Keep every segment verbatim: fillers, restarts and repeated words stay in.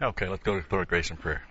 Okay, let's go to the throne of grace and prayer.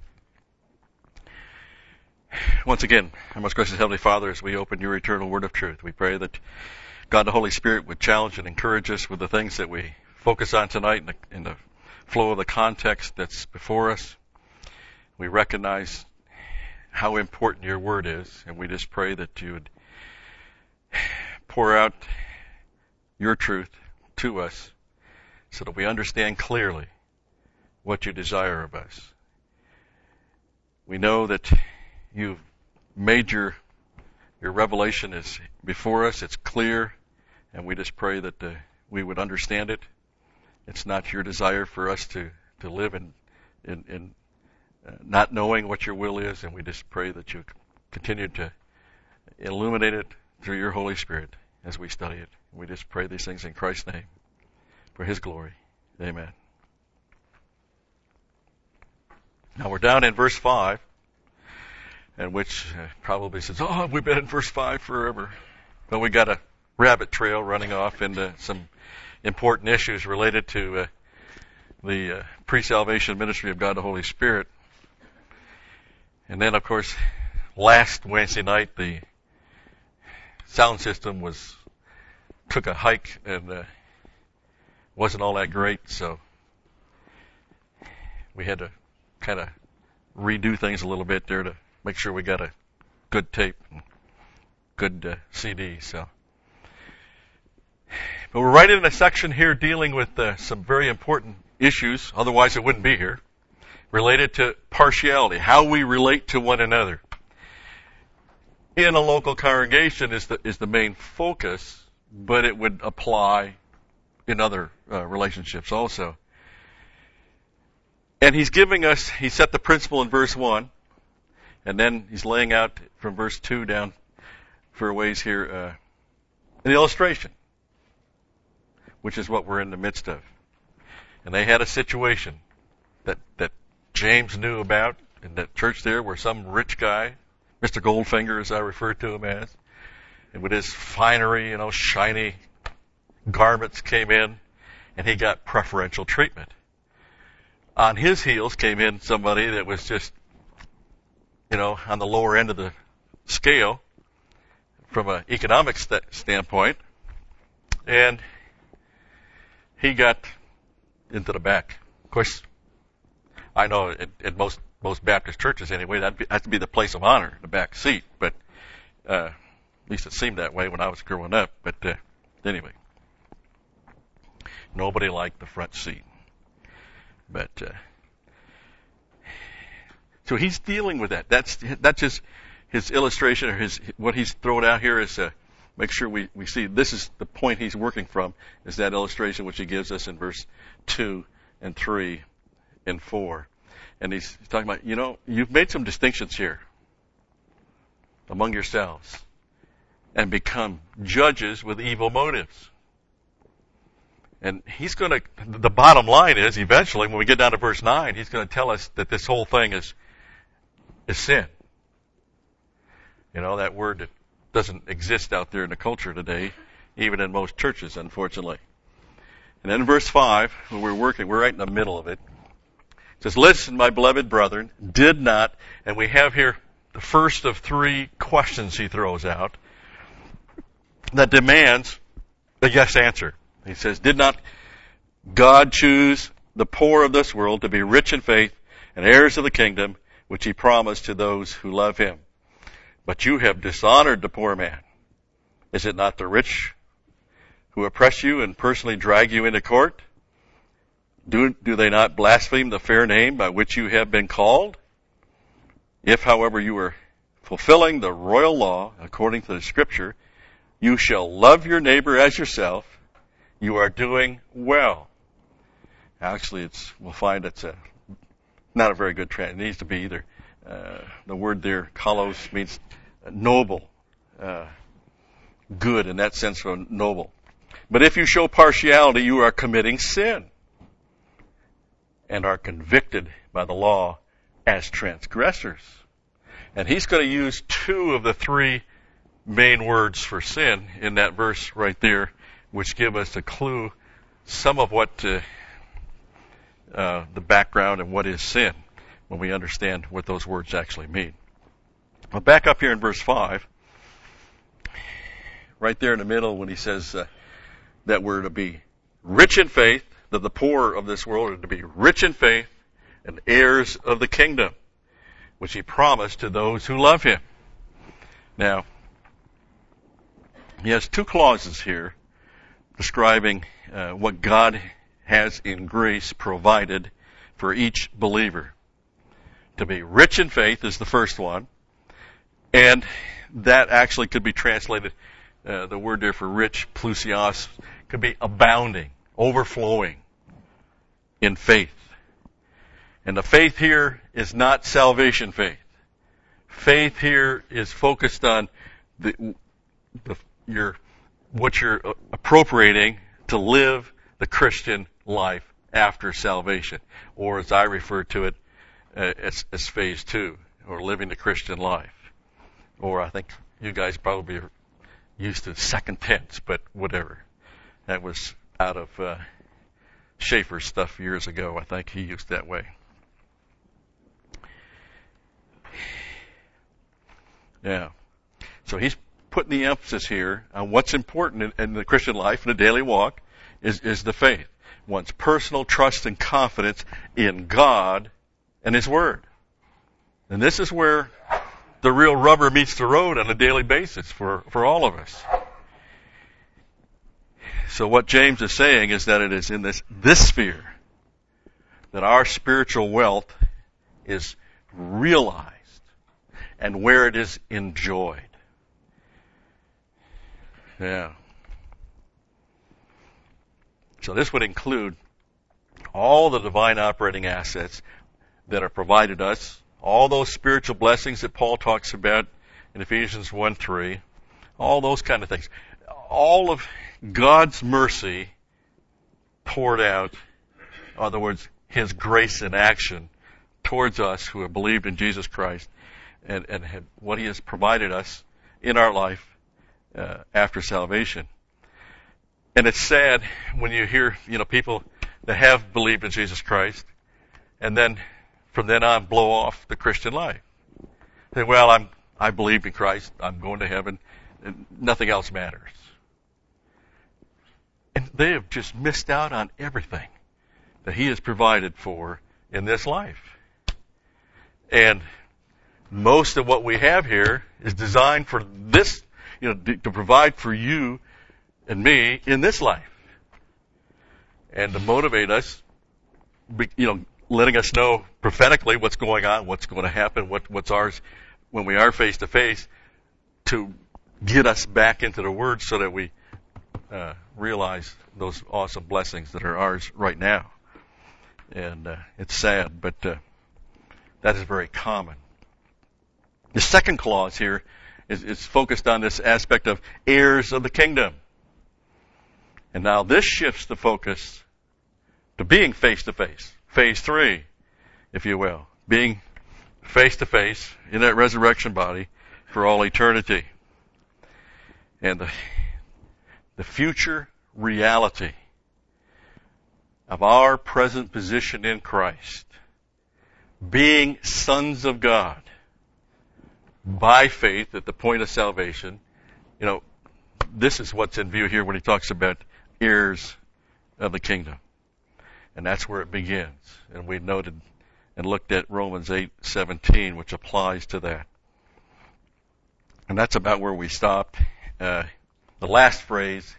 Once again, our most gracious Heavenly Father, as we open your eternal word of truth, we pray that God the Holy Spirit would challenge and encourage us with the things that we focus on tonight in the, in the flow of the context that's before us. We recognize how important your word is, and we just pray that you would pour out your truth to us so that we understand clearly what you desire of us. We know that you've made your your revelation is before us. It's clear, and we just pray that uh, we would understand it. It's not your desire for us to, to live in in, in uh, not knowing what your will is, and we just pray that you continue to illuminate it through your Holy Spirit as we study it. We just pray these things in Christ's name for His glory. Amen. Now we're down in verse five, and which uh, probably says, oh, we've been in verse five forever. But we got a rabbit trail running off into some important issues related to uh, the uh, pre-salvation ministry of God the Holy Spirit. And then, of course, last Wednesday night, the sound system was took a hike and uh, wasn't all that great, so we had to kind of redo things a little bit there to make sure we got a good tape and good uh, C D. So, but we're right in a section here dealing with uh, some very important issues. Otherwise, it wouldn't be here. Related to partiality, how we relate to one another in a local congregation is the is the main focus, but it would apply in other uh, relationships also. And he's giving us, he set the principle in verse one, and then he's laying out from verse two down for a ways here uh, an illustration, which is what we're in the midst of. And they had a situation that that James knew about in that church there, where some rich guy, Mister Goldfinger as I refer to him as, and with his finery, you know, shiny garments came in, and he got preferential treatment. On his heels came in somebody that was just, you know, on the lower end of the scale from an economic st- standpoint, and he got into the back. Of course, I know at, at most most Baptist churches anyway, that has to be the place of honor, the back seat. But uh, at least it seemed that way when I was growing up. But uh, anyway, nobody liked the front seat. But uh, so he's dealing with that. That's that's his his illustration, or his what he's thrown out here is uh, make sure we we see this is the point he's working from, is that illustration which he gives us in verse two and three and four. And he's talking about, you know, you've made some distinctions here among yourselves and become judges with evil motives. And he's going to, the bottom line is, eventually, when we get down to verse nine, he's going to tell us that this whole thing is, is sin. You know, that word that doesn't exist out there in the culture today, even in most churches, unfortunately. And then in verse five, when we're working, we're right in the middle of it. It says, listen, my beloved brethren, did not, and we have here the first of three questions he throws out that demands a yes answer. He says, did not God choose the poor of this world to be rich in faith and heirs of the kingdom, which he promised to those who love him? But you have dishonored the poor man. Is it not the rich who oppress you and personally drag you into court? Do, do they not blaspheme the fair name by which you have been called? If, however, you are fulfilling the royal law according to the scripture, you shall love your neighbor as yourself, you are doing well. Actually, it's we'll find it's a, not a very good translation. It needs to be either. Uh, the word there, kalos, means noble, uh, good in that sense of noble. But if you show partiality, you are committing sin and are convicted by the law as transgressors. And he's going to use two of the three main words for sin in that verse right there, which give us a clue, some of what uh, uh, the background and what is sin when we understand what those words actually mean. Well, back up here in verse five, right there in the middle when he says uh, that we're to be rich in faith, that the poor of this world are to be rich in faith and heirs of the kingdom, which he promised to those who love him. Now, he has two clauses here describing uh, what God has in grace provided for each believer. To be rich in faith is the first one, and that actually could be translated, uh, the word there for rich, plusios, could be abounding, overflowing in faith. And the faith here is not salvation faith. Faith here is focused on the, the, your, what you're appropriating to live the Christian life after salvation, or as I refer to it, uh, as, as phase two, or living the Christian life. Or I think you guys probably are used to second tense, but whatever. That was out of uh, Schaeffer's stuff years ago. I think he used that way. Yeah. So he's putting the emphasis here on what's important in, in the Christian life, in the daily walk, is, is the faith. One's personal trust and confidence in God and His Word. And this is where the real rubber meets the road on a daily basis for, for all of us. So what James is saying is that it is in this, this sphere that our spiritual wealth is realized and where it is enjoyed. Yeah. So this would include all the divine operating assets that are provided us, all those spiritual blessings that Paul talks about in Ephesians one three, all those kind of things. All of God's mercy poured out, in other words, His grace in action towards us who have believed in Jesus Christ and, and have, what He has provided us in our life uh, after salvation. And it's sad when you hear, you know, people that have believed in Jesus Christ and then from then on blow off the Christian life. Say, well, I'm, I believed in Christ, I'm going to heaven, and nothing else matters. And they have just missed out on everything that He has provided for in this life. And most of what we have here is designed for this, you know, to provide for you and me in this life. And to motivate us, you know, letting us know prophetically what's going on, what's going to happen, what, what's ours when we are face to face, to get us back into the Word so that we uh, realize those awesome blessings that are ours right now. And uh, it's sad, but uh, that is very common. The second clause here is, is focused on this aspect of heirs of the kingdom. And now this shifts the focus to being face to face. Phase three, if you will. Being face to face in that resurrection body for all eternity. And the, the future reality of our present position in Christ, being sons of God by faith at the point of salvation, you know, this is what's in view here when he talks about heirs of the kingdom. And that's where it begins. And we noted and looked at Romans eight seventeen, which applies to that. And that's about where we stopped. Uh, the last phrase,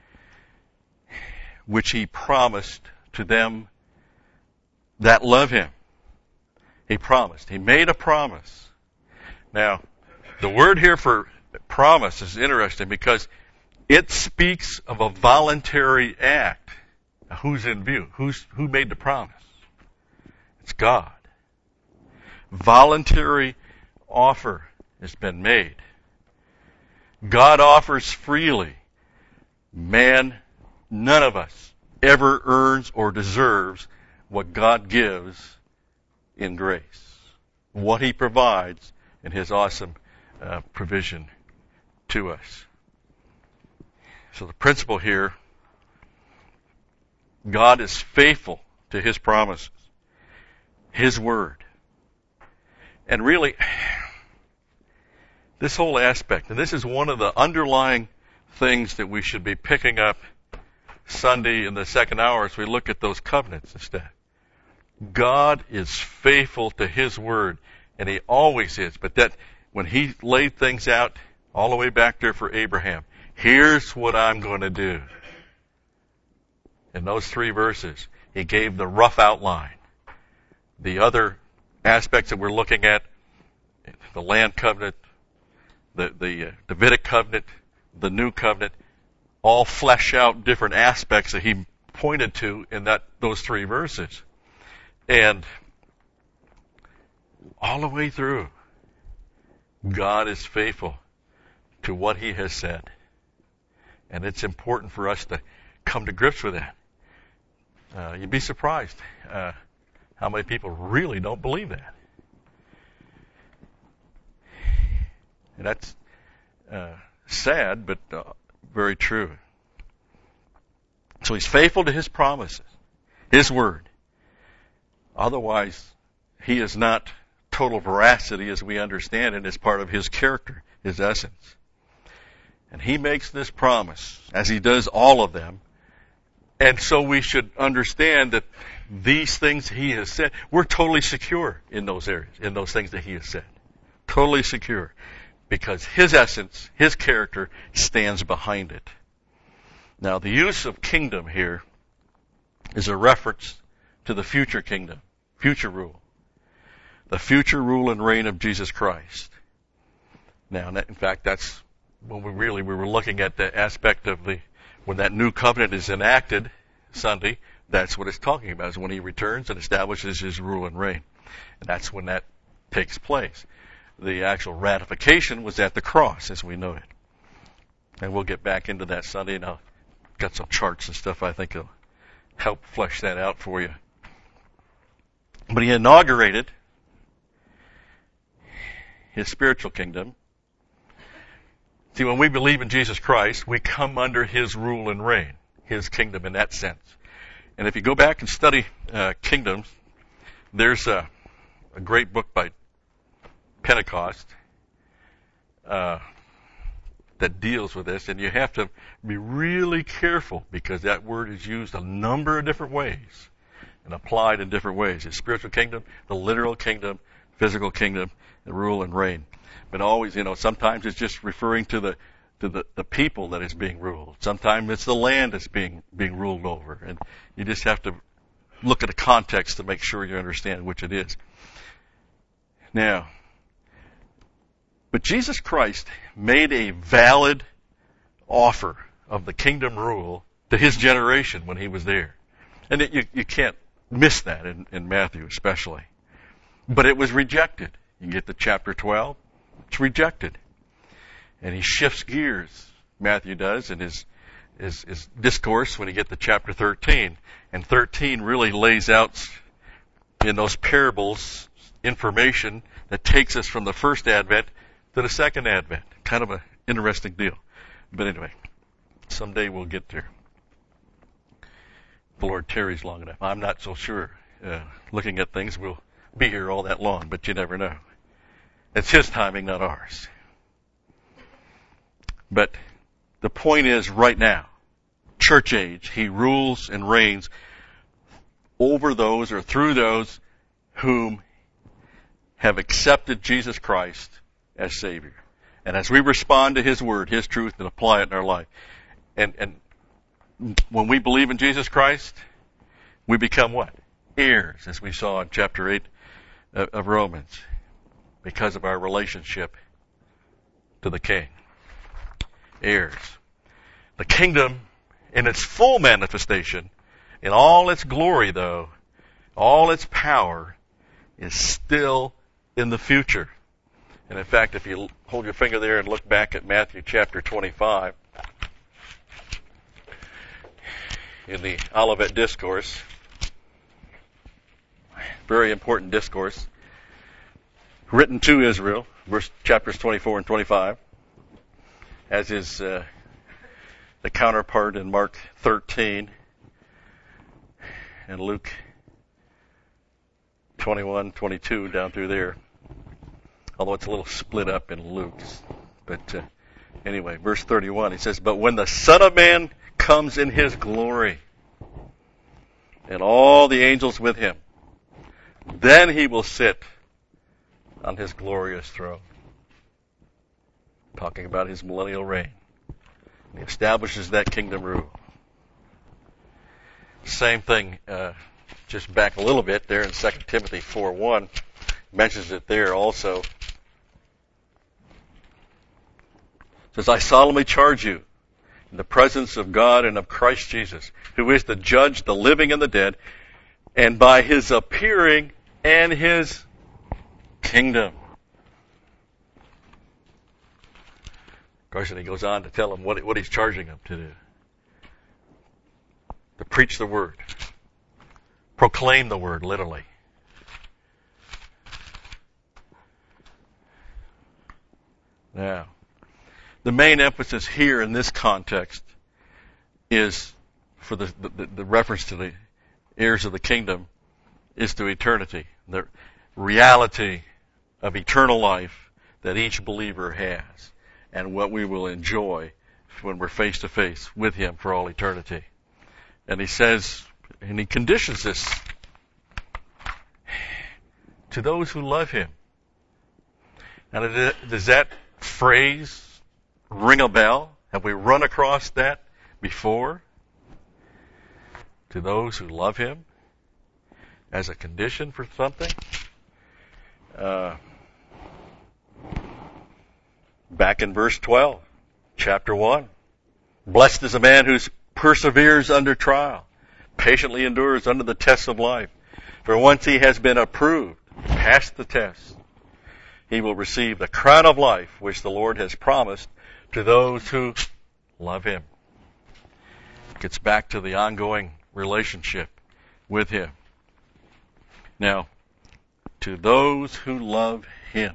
which he promised to them that love him. He promised. He made a promise. Now, the word here for promise is interesting because it speaks of a voluntary act. Now, who's in view? Who's, who made the promise? It's God. Voluntary offer has been made. God offers freely. Man, none of us ever earns or deserves what God gives in grace. What He provides in His awesome uh, provision to us. So the principle here, God is faithful to His promises, His Word. And really, this whole aspect, and this is one of the underlying things that we should be picking up Sunday in the second hour as we look at those covenants instead. God is faithful to His Word, and He always is. But that when He laid things out all the way back there for Abraham, here's what I'm going to do. In those three verses, He gave the rough outline. The other aspects that we're looking at, the land covenant, the, the uh, Davidic covenant, the new covenant, all flesh out different aspects that He pointed to in that those three verses. And all the way through, God is faithful to what He has said. And it's important for us to come to grips with that. Uh, you'd be surprised uh, how many people really don't believe that. And that's uh, sad, but uh, very true. So He's faithful to His promises, His Word. Otherwise, He is not total veracity as we understand it as part of His character, His essence. And He makes this promise, as He does all of them. And so we should understand that these things He has said, we're totally secure in those areas, in those things that He has said. Totally secure. Because His essence, His character, stands behind it. Now, the use of kingdom here is a reference to the future kingdom, future rule. The future rule and reign of Jesus Christ. Now, in fact, that's when we really, we were looking at the aspect of the, when that new covenant is enacted Sunday, that's what it's talking about, is when He returns and establishes His rule and reign. And that's when that takes place. The actual ratification was at the cross, as we know it. And we'll get back into that Sunday, and I've got some charts and stuff I think will help flesh that out for you. But He inaugurated His spiritual kingdom. See, when we believe in Jesus Christ, we come under His rule and reign, His kingdom in that sense. And if you go back and study uh, kingdoms, there's a, a great book by Pentecost uh, that deals with this, and you have to be really careful because that word is used a number of different ways and applied in different ways. It's spiritual kingdom, the literal kingdom, physical kingdom, the rule and reign. But always, you know, sometimes it's just referring to the to the, the people that is being ruled. Sometimes it's the land that's being being ruled over, and you just have to look at the context to make sure you understand which it is. Now, but Jesus Christ made a valid offer of the kingdom rule to His generation when He was there. And it, you, you can't miss that in, in Matthew especially. But it was rejected. You get to chapter twelve, it's rejected. And He shifts gears, Matthew does, in his, his, his discourse when you get to chapter thirteen. And thirteen really lays out in those parables information that takes us from the first advent to the second advent. Kind of an interesting deal. But anyway, someday we'll get there. The Lord tarries long enough. I'm not so sure. Uh, looking at things, we'll be here all that long, but you never know. It's His timing, not ours. But the point is, right now, church age, He rules and reigns over those or through those whom have accepted Jesus Christ as Savior. And as we respond to His Word, His truth, and apply it in our life, and, and when we believe in Jesus Christ, we become what? Heirs, as we saw in chapter eight of Romans, because of our relationship to the King. Heirs. The kingdom, in its full manifestation, in all its glory, though, all its power, is still in the future. And in fact, if you hold your finger there and look back at Matthew chapter twenty-five, in the Olivet Discourse, very important discourse, written to Israel, verse chapters twenty-four and twenty-five, as is uh, the counterpart in Mark thirteen and Luke twenty-one, twenty-two, down through there. Although it's a little split up in Luke's. But uh, anyway, verse thirty-one, he says, "But when the Son of Man comes in his glory, and all the angels with him, then he will sit on his glorious throne." Talking about his millennial reign. He establishes that kingdom rule. Same thing, uh, just back a little bit there in Second Timothy four one, mentions it there also. It says, "I solemnly charge you in the presence of God and of Christ Jesus, who is the judge, the living and the dead, and by his appearing and his kingdom." Of course, and he goes on to tell him what, what he's charging him to do. To preach the word. Proclaim the word, literally. Now, the main emphasis here in this context is, for the, the, the reference to the heirs of the kingdom, is to eternity. The reality of eternal life that each believer has, and what we will enjoy when we're face to face with him for all eternity. And he says, and he conditions this to those who love him. Now, does that phrase ring a bell? Have we run across that before? To those who love him as a condition for something? Uh, back in verse twelve, chapter one. "Blessed is a man who perseveres under trial, patiently endures under the tests of life. For once he has been approved, passed the test, he will receive the crown of life which the Lord has promised to those who love him." It gets back to the ongoing relationship with him. Now, to those who love him.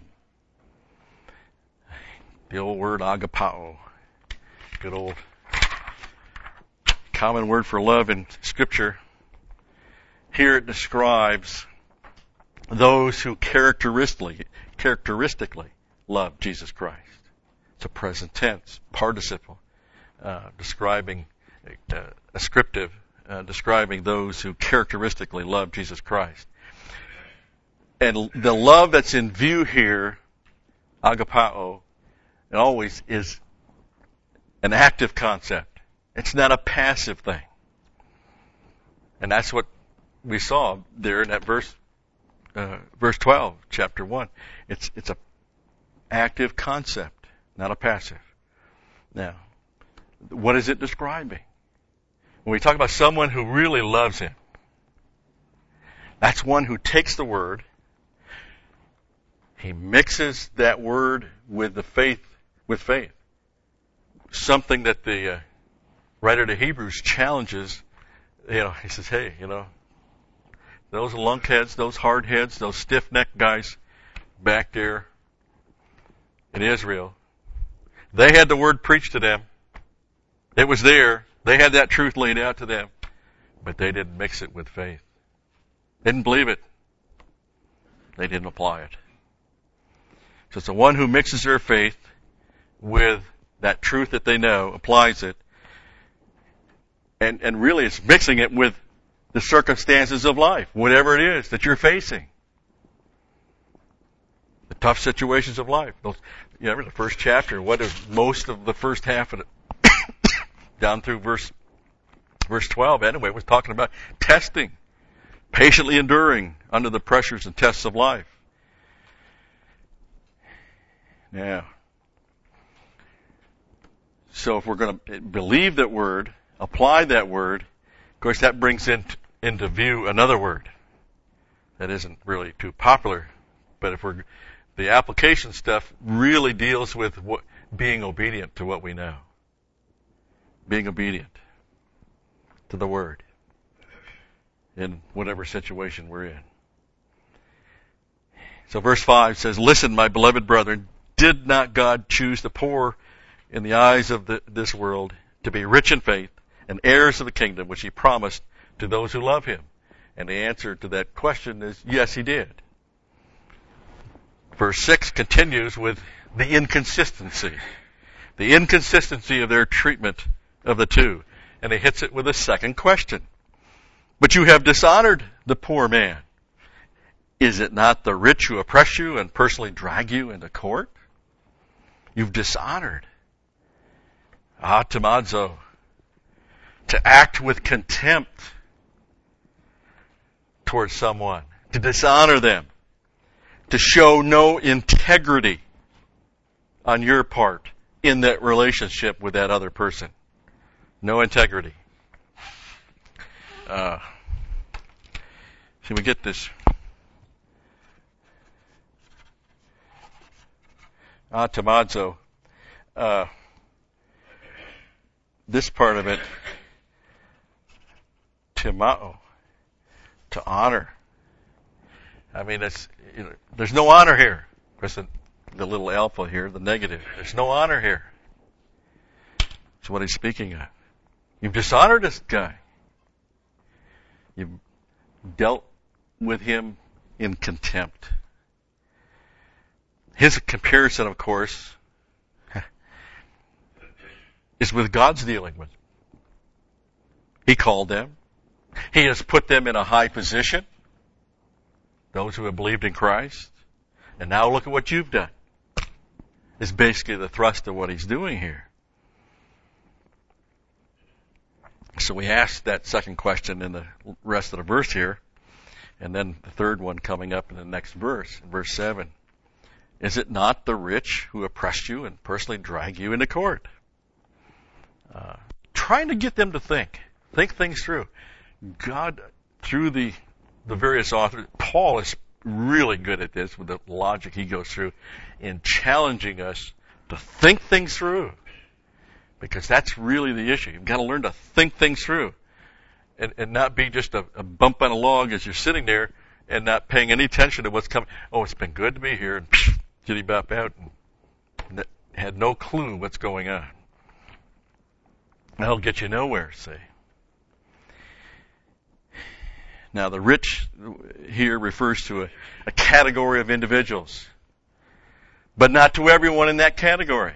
The old word agapao. Good old common word for love in Scripture. Here it describes those who characteristically, characteristically love Jesus Christ. It's a present tense, participle, uh, describing, uh, ascriptive, uh, describing those who characteristically love Jesus Christ. And the love that's in view here, agapao, it always is an active concept. It's not a passive thing. And that's what we saw there in that verse, uh, verse twelve, chapter one. It's, it's a active concept, not a passive. Now, what is it describing? When we talk about someone who really loves him, that's one who takes the word, he mixes that word with the faith, with faith. Something that the uh, writer to Hebrews challenges, you know, he says, hey, you know, those lunkheads, those hardheads, those stiff-necked guys back there in Israel, they had the word preached to them. It was there. They had that truth laid out to them, but they didn't mix it with faith. They didn't believe it. They didn't apply it. So it's the one who mixes their faith with that truth that they know, applies it, and, and really it's mixing it with the circumstances of life, whatever it is that you're facing. The tough situations of life. Those, you know, the first chapter, what is most of the first half of it, down through verse, verse twelve anyway, was talking about testing, patiently enduring under the pressures and tests of life. Now, so if we're going to believe that word, apply that word, of course that brings in, into view another word that isn't really too popular, but if we're, the application stuff really deals with what, being obedient to what we know. Being obedient to the word in whatever situation we're in. So verse five says, "Listen, my beloved brethren, did not God choose the poor in the eyes of the, this world to be rich in faith and heirs of the kingdom which he promised to those who love him?" And the answer to that question is yes, he did. Verse six continues with the inconsistency. The inconsistency of their treatment of the two. And he hits it with a second question. But you have dishonored the poor man. Is it not the rich who oppress you and personally drag you into court? You've dishonored. Atamazo. To act with contempt towards someone. To dishonor them. To show no integrity on your part in that relationship with that other person. No integrity. Uh, see, we get this. Atamazo. Uh, this part of it, timao, to honor. I mean, it's, you know, there's no honor here. Of course, the, the little alpha here, the negative. There's no honor here. That's what he's speaking of. You've dishonored this guy. You've dealt with him in contempt. His comparison, of course, is with God's dealing with. He called them. He has put them in a high position. Those who have believed in Christ. And now look at what you've done. Is basically the thrust of what he's doing here. So we asked that second question in the rest of the verse here. And then the third one coming up in the next verse, verse seven. Is it not the rich who oppress you and personally drag you into court? Uh, trying to get them to think. Think things through. God, through the, the various authors, Paul is really good at this with the logic he goes through in challenging us to think things through. Because that's really the issue. You've got to learn to think things through. And, and not be just a, a bump on a log as you're sitting there and not paying any attention to what's coming. Oh, it's been good to be here. And psh, jitty bop out. And had no clue what's going on. That'll get you nowhere, see. Now, the rich here refers to a, a category of individuals. But not to everyone in that category.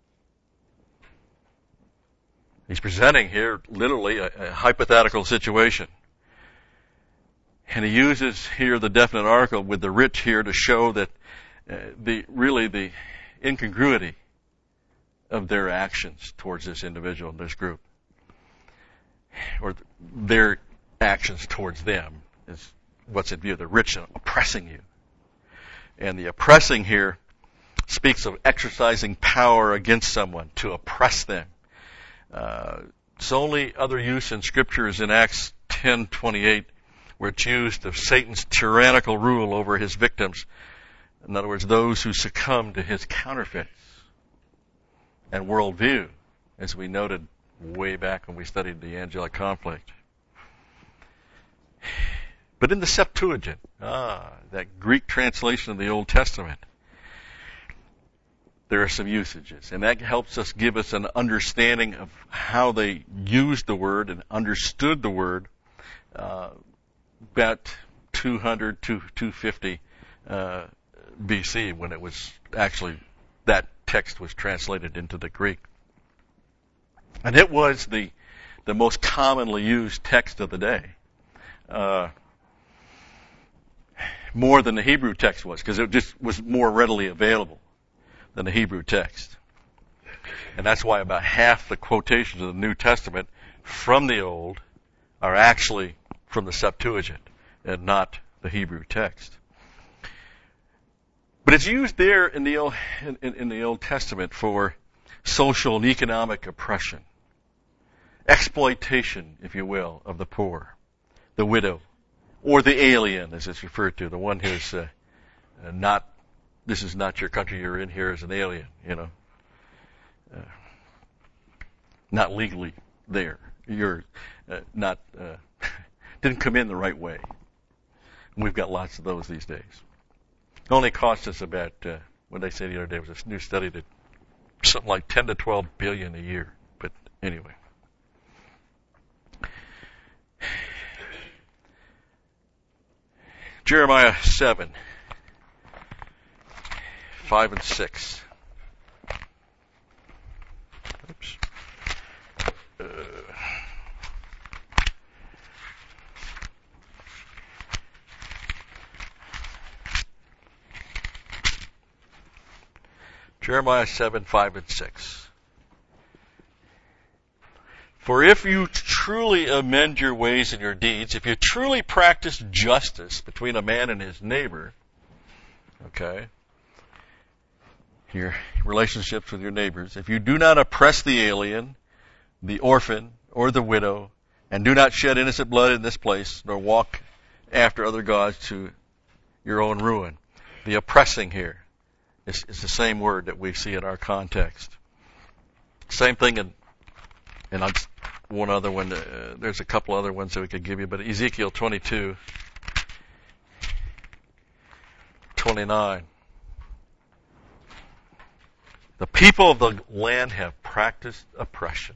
He's presenting here literally a, a hypothetical situation. And he uses here the definite article with the rich here to show that uh, the really the incongruity of their actions towards this individual, this group. Or their actions towards them is what's in view. The rich oppressing you. And the oppressing here speaks of exercising power against someone, to oppress them. Uh, its only other use in Scripture is in Acts ten twenty-eight, where it's used of Satan's tyrannical rule over his victims. In other words, those who succumb to his counterfeits and worldview, as we noted way back when we studied the angelic conflict. But in the Septuagint, ah, that Greek translation of the Old Testament, there are some usages, and that helps us give us an understanding of how they used the word and understood the word uh, about two hundred to two fifty uh, B C when it was actually, that text was translated into the Greek. And it was the the most commonly used text of the day. Uh, more than the Hebrew text was, because it just was more readily available than the Hebrew text. And that's why about half the quotations of the New Testament from the Old are actually from the Septuagint and not the Hebrew text. But it's used there in the Old, in, in the Old Testament for social and economic oppression, exploitation, if you will, of the poor, the widow, or the alien, as it's referred to, the one who's uh, not, this is not your country, you're in here as an alien, you know, uh, not legally there. You're uh, not, uh, didn't come in the right way. And we've got lots of those these days. It only cost us about, uh, what they said the other day was a new study that something like ten to twelve billion a year. But anyway. Jeremiah seven, five and six. Oops. Uh, Jeremiah seven, five and six. For if you truly amend your ways and your deeds, if you truly practice justice between a man and his neighbor, okay, your relationships with your neighbors, if you do not oppress the alien, the orphan, or the widow, and do not shed innocent blood in this place, nor walk after other gods to your own ruin. The oppressing here is, is the same word that we see in our context. Same thing in, and I'll just, one other one, uh, there's a couple other ones that we could give you, but Ezekiel twenty-two, twenty-nine. The people of the land have practiced oppression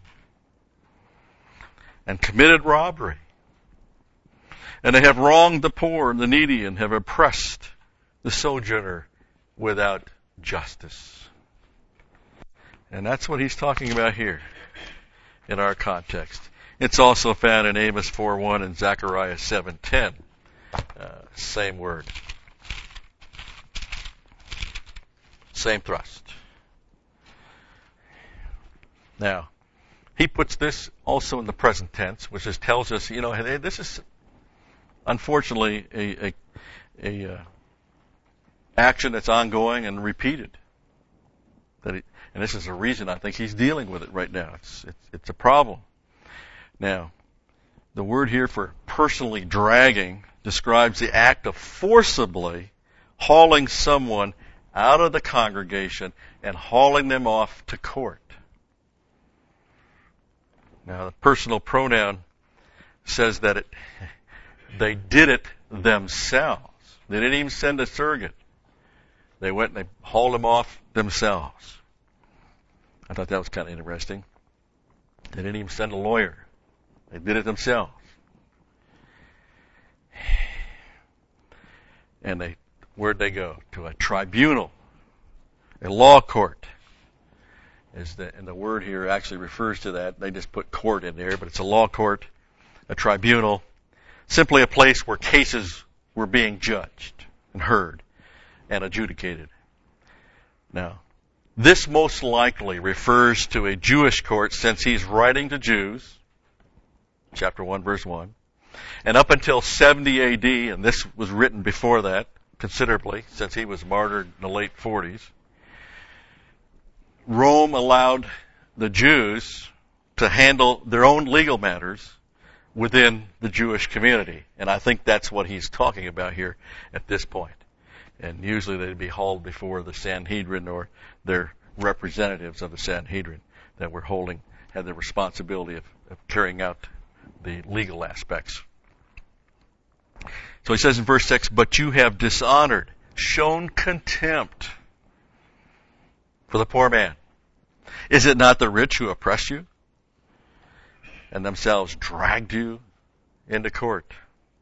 and committed robbery. And they have wronged the poor and the needy and have oppressed the sojourner without justice. And that's what he's talking about here in our context. It's also found in Amos four one and Zechariah seven ten. Uh, same word. Same thrust. Now, he puts this also in the present tense, which just tells us, you know, hey, this is unfortunately a, a, a uh, action that's ongoing and repeated. That he, and this is the reason I think he's dealing with it right now. It's, it's it's a problem. Now, the word here for personally dragging describes the act of forcibly hauling someone out of the congregation and hauling them off to court. Now, the personal pronoun says that it, they did it themselves. They didn't even send a surrogate. They went and they hauled them off themselves. I thought that was kind of interesting. They didn't even send a lawyer. They did it themselves. And they, where'd they go? To a tribunal, a law court. Is the, and the word here actually refers to that. They just put court in there, but it's a law court, a tribunal, simply a place where cases were being judged and heard and adjudicated. Now, this most likely refers to a Jewish court since he's writing to Jews, chapter one, verse one, and up until seventy A D, and this was written before that considerably since he was martyred in the late forties, Rome allowed the Jews to handle their own legal matters within the Jewish community. And I think that's what he's talking about here at this point. And usually they'd be hauled before the Sanhedrin or their representatives of the Sanhedrin that were holding, had the responsibility of, of carrying out the legal aspects. So he says in verse six, but you have dishonored, shown contempt for the poor man. Is it not the rich who oppress you and themselves dragged you into court,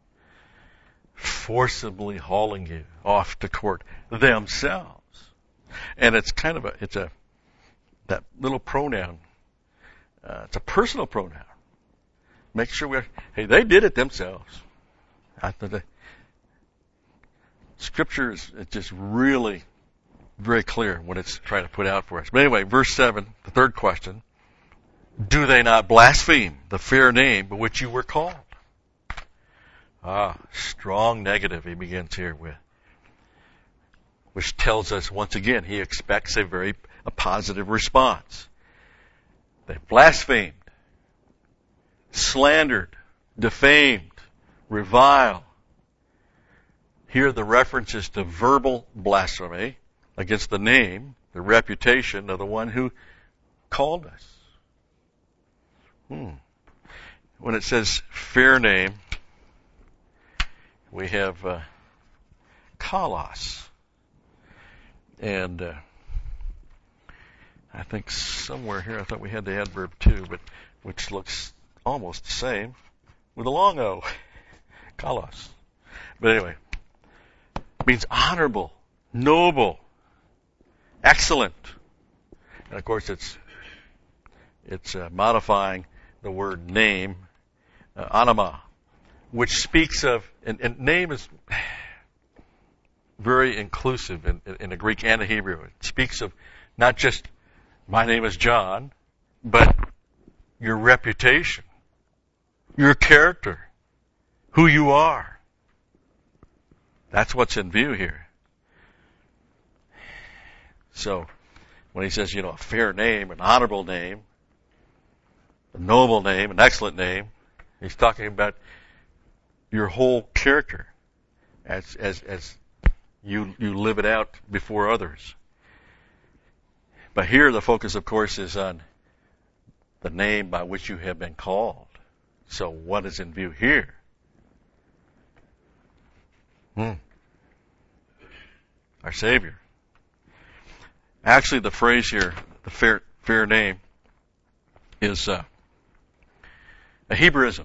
forcibly hauling you off to court themselves? And it's kind of a, it's a, that little pronoun, uh, it's a personal pronoun. Make sure we're, hey, they did it themselves. I thought the Scripture is just really very clear what it's trying to put out for us. But anyway, verse seven, the third question. Do they not blaspheme the fair name by which you were called? Ah, strong negative he begins here with. Which tells us, once again, he expects a very a positive response. They blasphemed, slandered, defamed, reviled. Here the reference is to verbal blasphemy against the name, the reputation of the one who called us. Hmm. When it says fair name, we have uh, kalos. And uh, I think somewhere here, I thought we had the adverb too, but which looks almost the same with a long O. Kalos. But anyway, means honorable, noble, excellent. And of course, it's it's uh, modifying the word name, uh, anima, which speaks of, and, and name is very inclusive in, in, in the Greek and the Hebrew. It speaks of not just my name is John, but your reputation, your character, who you are. That's what's in view here. So, when he says, you know, a fair name, an honorable name, a noble name, an excellent name, he's talking about your whole character as as as you you live it out before others. But here the focus, of course, is on the name by which you have been called. So what is in view here? Hmm. Our Savior. Actually, the phrase here, the fair, fair name, is uh, a Hebrewism.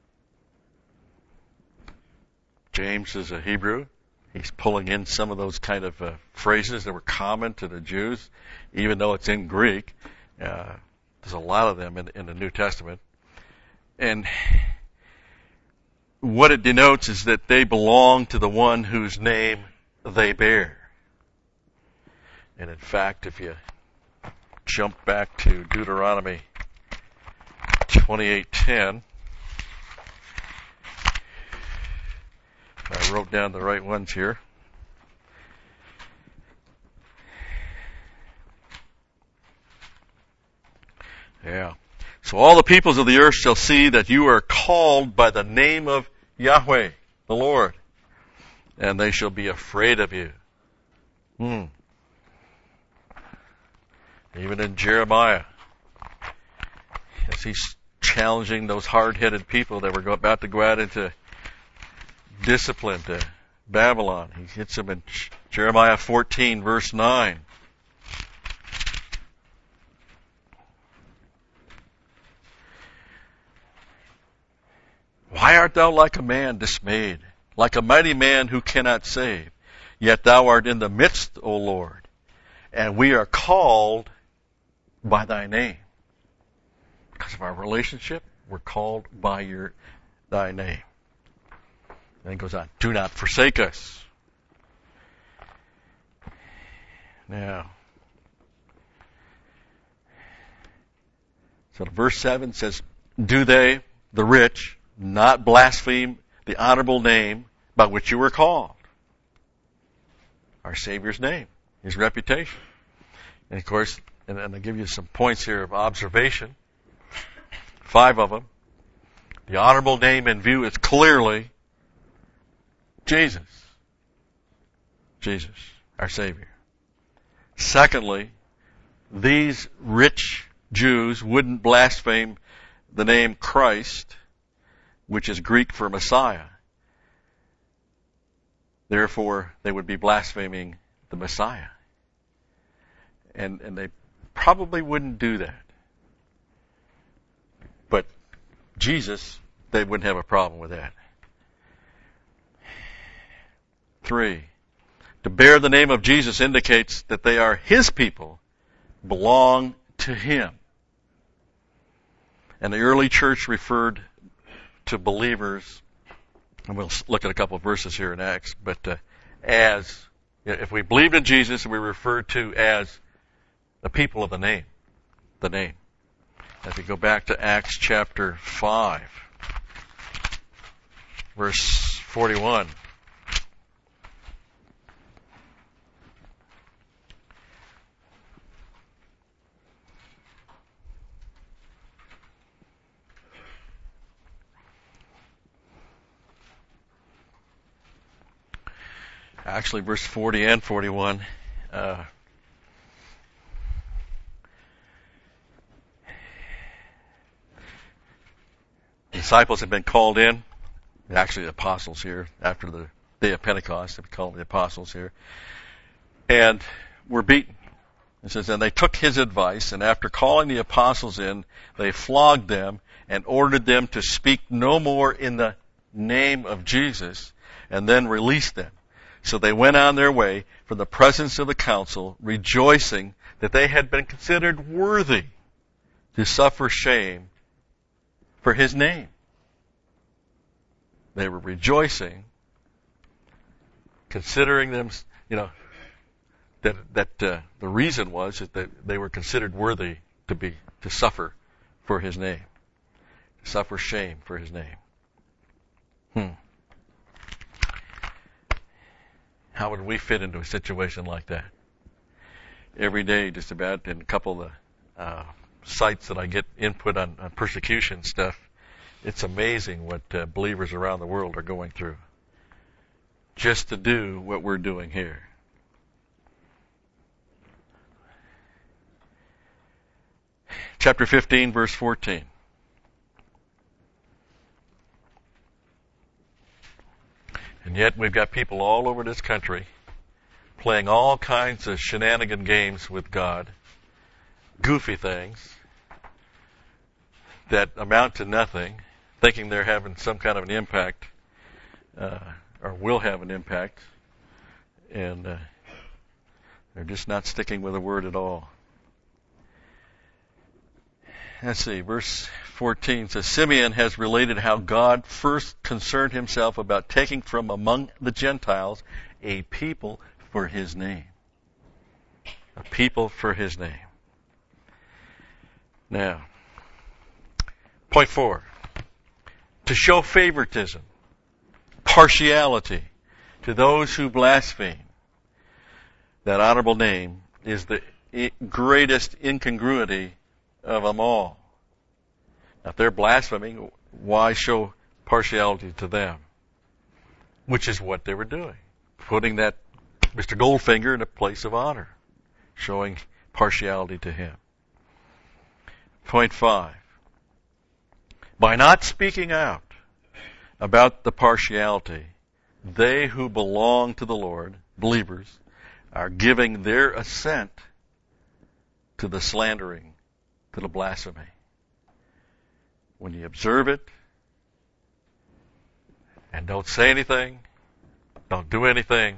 James is a Hebrew. He's pulling in some of those kind of uh, phrases that were common to the Jews, even though it's in Greek. Uh, there's a lot of them in, in the New Testament. And what it denotes is that they belong to the one whose name they bear. And in fact, if you jump back to Deuteronomy twenty-eight ten, I wrote down the right ones here. Yeah. So all the peoples of the earth shall see that you are called by the name of Yahweh, the Lord, and they shall be afraid of you. Hmm. Even in Jeremiah, as he's challenging those hard-headed people that were about to go out into discipline to Babylon, he hits them in Jeremiah fourteen, verse nine. Why art thou like a man dismayed, like a mighty man who cannot save? Yet thou art in the midst, O Lord, and we are called by thy name. Because of our relationship, we're called by your thy name. Then it goes on, do not forsake us. Now, so verse seven says, do they, the rich, not blaspheme the honorable name by which you were called? Our Savior's name, His reputation. And of course, and, and I'll give you some points here of observation. Five of them. The honorable name in view is clearly Jesus. Jesus, our Savior. Secondly, these rich Jews wouldn't blaspheme the name Christ, which is Greek for Messiah. Therefore, they would be blaspheming the Messiah. And, and they probably wouldn't do that. But Jesus, they wouldn't have a problem with that. Three, to bear the name of Jesus indicates that they are His people, belong to Him. And the early church referred to believers, and we'll look at a couple of verses here in Acts, but uh, as, if we believed in Jesus, we referred to as the people of the name, the name. If you go back to Acts chapter five, verse forty-one. Actually, verse forty and forty-one. Uh, the disciples had been called in. Actually, the apostles here, after the day of Pentecost, they were called the apostles here. And were beaten. It says, and they took his advice, and after calling the apostles in, they flogged them and ordered them to speak no more in the name of Jesus, and then released them. So they went on their way from the presence of the council, rejoicing that they had been considered worthy to suffer shame for his name. They were rejoicing, considering them, you know, that that uh, the reason was that they, they were considered worthy to be to suffer for his name, to suffer shame for his name. Hmm. How would we fit into a situation like that? Every day, just about, in a couple of the uh, sites that I get input on, on persecution stuff, it's amazing what uh, believers around the world are going through just to do what we're doing here. Chapter fifteen, verse fourteen. And yet we've got people all over this country playing all kinds of shenanigan games with God, goofy things that amount to nothing, thinking they're having some kind of an impact, uh, or will have an impact, and uh, they're just not sticking with the word at all. Let's see, verse fourteen says, Simeon has related how God first concerned himself about taking from among the Gentiles a people for his name. A people for his name. Now, point four. To show favoritism, partiality to those who blaspheme that honorable name is the greatest incongruity of them all. Now, if they're blaspheming, why show partiality to them? Which is what they were doing. Putting that Mister Goldfinger in a place of honor. Showing partiality to him. Point five. By not speaking out about the partiality, they who belong to the Lord, believers, are giving their assent to the slandering, to the blasphemy. When you observe it and don't say anything, don't do anything,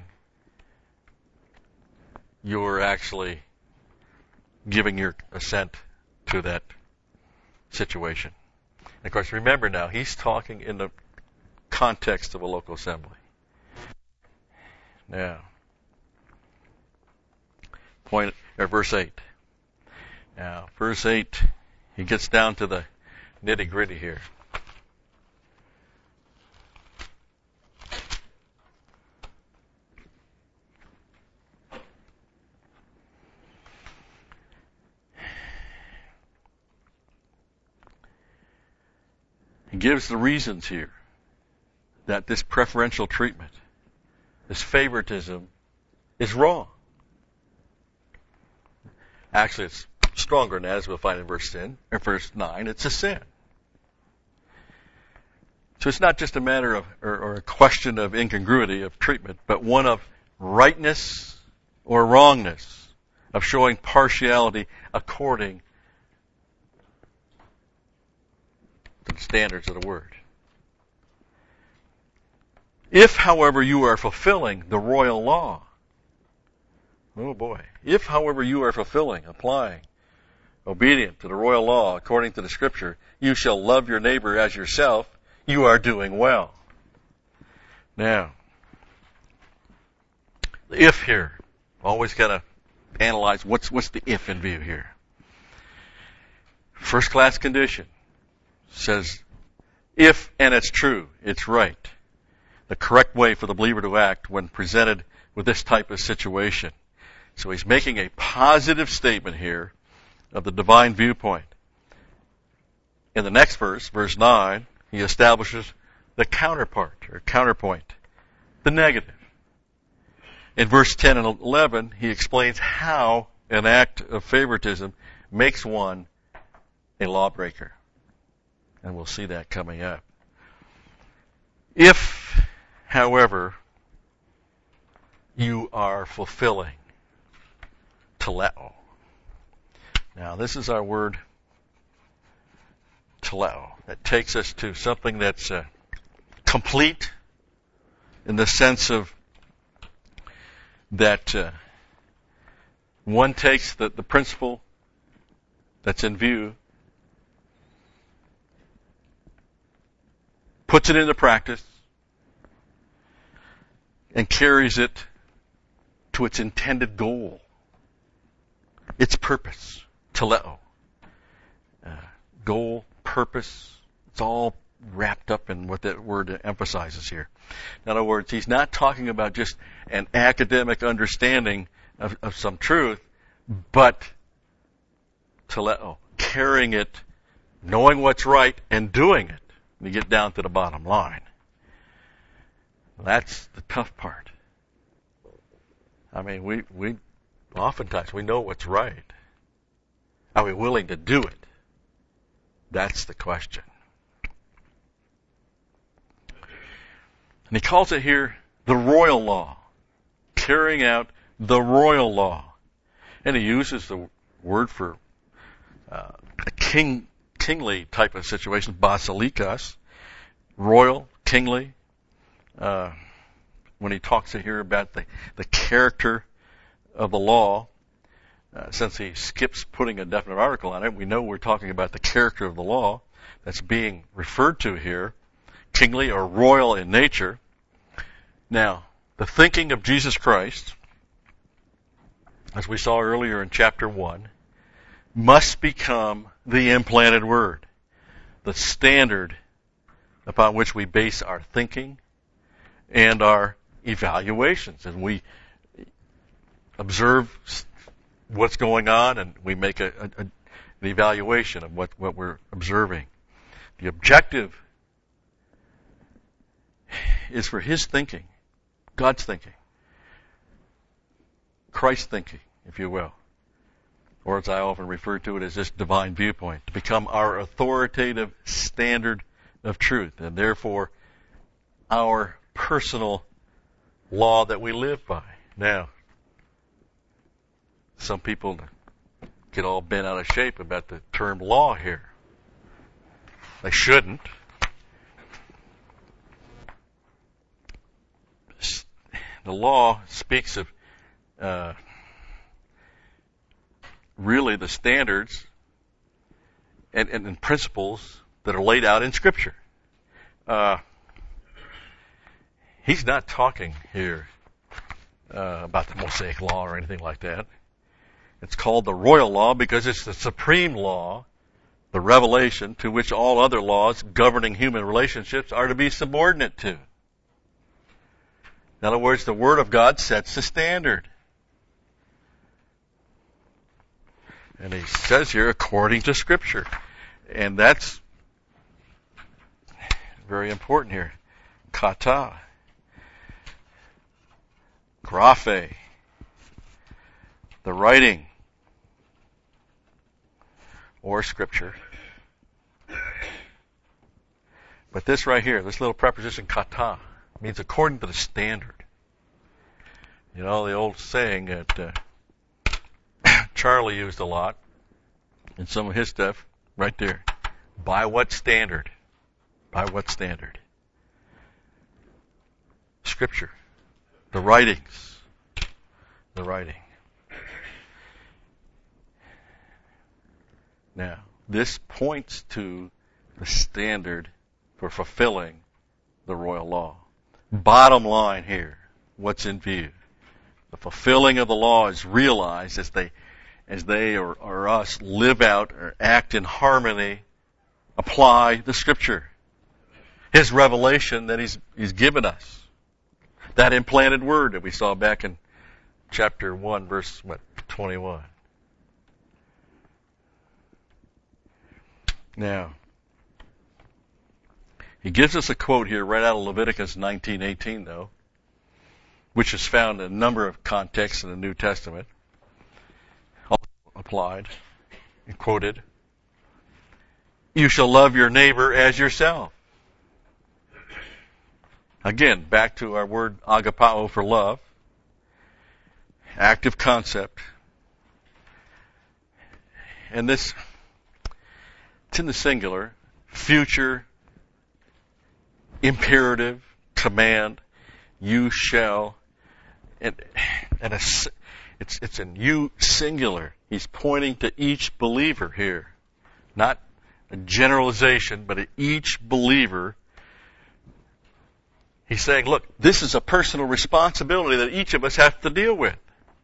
you're actually giving your assent to that situation. And of course, remember now, he's talking in the context of a local assembly. Now, point or verse eight. Now, verse eight, he gets down to the nitty gritty here. He gives the reasons here that this preferential treatment, this favoritism, is wrong. Actually, it's stronger than that, as we'll find in verse ten, or verse nine. It's a sin. So it's not just a matter of, or, or a question of incongruity of treatment, but one of rightness or wrongness, of showing partiality according to the standards of the Word. If, however, you are fulfilling the royal law, oh boy, if, however, you are fulfilling, applying, obedient to the royal law according to the Scripture, you shall love your neighbor as yourself, you are doing well. Now, the if here, always got to analyze what's what's the if in view here. First class condition says, if, and it's true, it's right, the correct way for the believer to act when presented with this type of situation. So he's making a positive statement here of the divine viewpoint. In the next verse, verse nine, he establishes the counterpart or counterpoint, the negative. In verse ten and eleven, he explains how an act of favoritism makes one a lawbreaker. And we'll see that coming up. If, however, you are fulfilling teleo. Now, this is our word teleo. That takes us to something that's uh, complete in the sense of that uh, one takes the, the principle that's in view, puts it into practice, and carries it to its intended goal, its purpose, teleo. Uh, goal, purpose, it's all wrapped up in what that word emphasizes here. In other words, he's not talking about just an academic understanding of, of some truth, but teleo, carrying it, knowing what's right, and doing it. You get down to the bottom line. That's the tough part. I mean, we, we, oftentimes we know what's right. Are we willing to do it? That's the question. And he calls it here the royal law. Carrying out the royal law. And he uses the word for uh, a king, kingly type of situation, basilikos, royal, kingly. Uh, when he talks here about the, the character of the law, uh, since he skips putting a definite article on it, we know we're talking about the character of the law that's being referred to here, kingly or royal in nature. Now, the thinking of Jesus Christ, as we saw earlier in chapter one, must become the implanted word, the standard upon which we base our thinking and our evaluations. And we observe what's going on and we make a, a, a, an evaluation of what, what we're observing. The objective is for his thinking, God's thinking, Christ's thinking, if you will, or as I often refer to it as this divine viewpoint, to become our authoritative standard of truth, and therefore our personal law that we live by. Now, some people get all bent out of shape about the term law here. They shouldn't. The law speaks of uh, really the standards and, and, and principles that are laid out in Scripture. Uh, he's not talking here uh, about the Mosaic law or anything like that. It's called the royal law because it's the supreme law, the revelation to which all other laws governing human relationships are to be subordinate to. In other words, the Word of God sets the standard. And he says here, according to Scripture. And that's very important here. Kata. Graphe. The writing. Or Scripture. But this right here, this little preposition kata, means according to the standard. You know, the old saying that uh, Charlie used a lot in some of his stuff, right there. By what standard? By what standard? Scripture. The writings. The writing. Now, this points to the standard for fulfilling the royal law. Bottom line here, what's in view? The fulfilling of the law is realized as they, as they or, or us live out or act in harmony, apply the Scripture. His revelation that He's, He's given us. That implanted word that we saw back in chapter one, verse, what, twenty-one. Now, he gives us a quote here right out of Leviticus nineteen eighteen, though, which is found in a number of contexts in the New Testament, also applied and quoted. You shall love your neighbor as yourself. Again, back to our word agapao for love. Active concept. And this, it's in the singular, future, imperative, command, you shall. and, and a, it's, it's in you singular. He's pointing to each believer here. Not a generalization, but at each believer. He's saying, look, this is a personal responsibility that each of us have to deal with.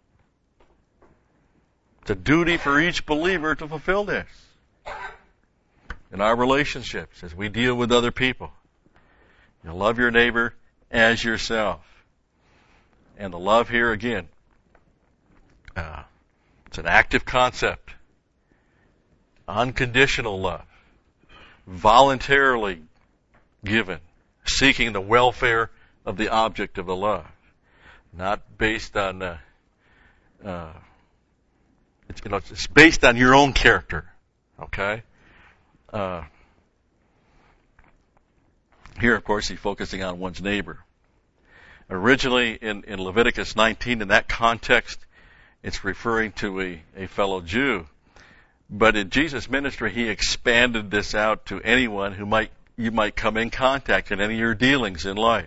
It's a duty for each believer to fulfill this in our relationships as we deal with other people. You love your neighbor as yourself. And the love here, again, uh, it's an active concept. Unconditional love. Voluntarily given. Seeking the welfare of the object of the love. Not based on, uh, uh, it's, you know, it's based on your own character. Okay? Uh, here, of course, he's focusing on one's neighbor. Originally, in, in Leviticus nineteen, in that context, it's referring to a, a fellow Jew. But in Jesus' ministry, he expanded this out to anyone who might you might come in contact in any of your dealings in life.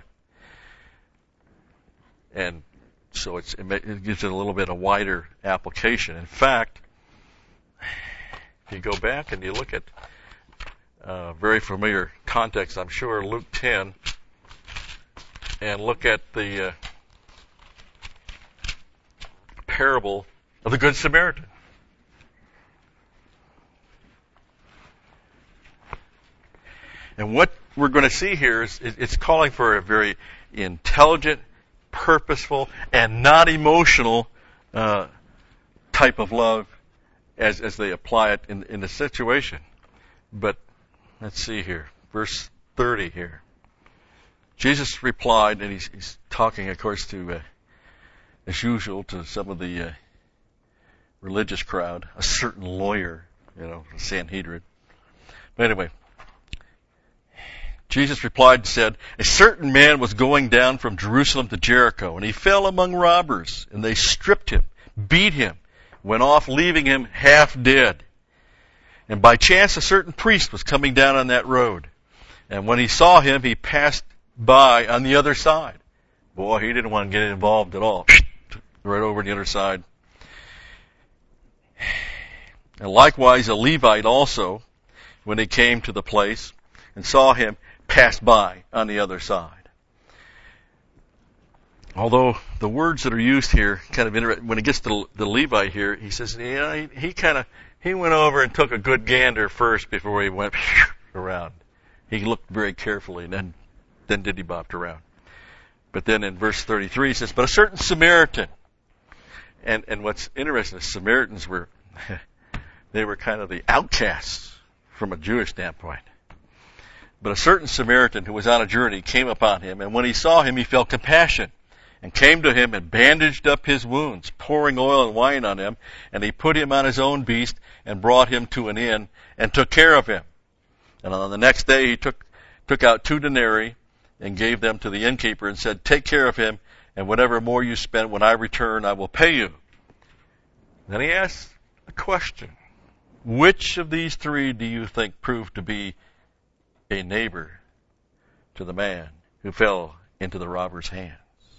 And so it's, it gives it a little bit of wider application. In fact, if you go back and you look at uh, very familiar context, I'm sure, Luke ten, and look at the uh, parable of the Good Samaritan. And what we're going to see here is it's calling for a very intelligent, purposeful, and not emotional uh, type of love as as they apply it in, in the situation. But let's see here, verse thirty here. Jesus replied, and he's, he's talking, of course, to, uh, as usual, to some of the uh, religious crowd, a certain lawyer, you know, Sanhedrin. But anyway, Jesus replied and said, a certain man was going down from Jerusalem to Jericho, and he fell among robbers, and they stripped him, beat him, went off, leaving him half dead. And by chance a certain priest was coming down on that road, and when he saw him, he passed by on the other side. Boy, he didn't want to get involved at all. Right over on the other side. And likewise a Levite also, when he came to the place and saw him, passed by on the other side. Although the words that are used here kind of interesting. When it gets to the Levite here, he says, yeah, he, he kind of he went over and took a good gander first before he went around. He looked very carefully, and then then did he bopped around. But then in verse thirty-three, he says, but a certain Samaritan. And and what's interesting is Samaritans were they were kind of the outcasts from a Jewish standpoint. But a certain Samaritan who was on a journey came upon him, and when he saw him, he felt compassion, and came to him and bandaged up his wounds, pouring oil and wine on him, and he put him on his own beast and brought him to an inn and took care of him. And on the next day he took took out two denarii and gave them to the innkeeper and said, take care of him, and whatever more you spend, when I return, I will pay you. Then he asked a question. Which of these three do you think proved to be a neighbor to the man who fell into the robber's hands?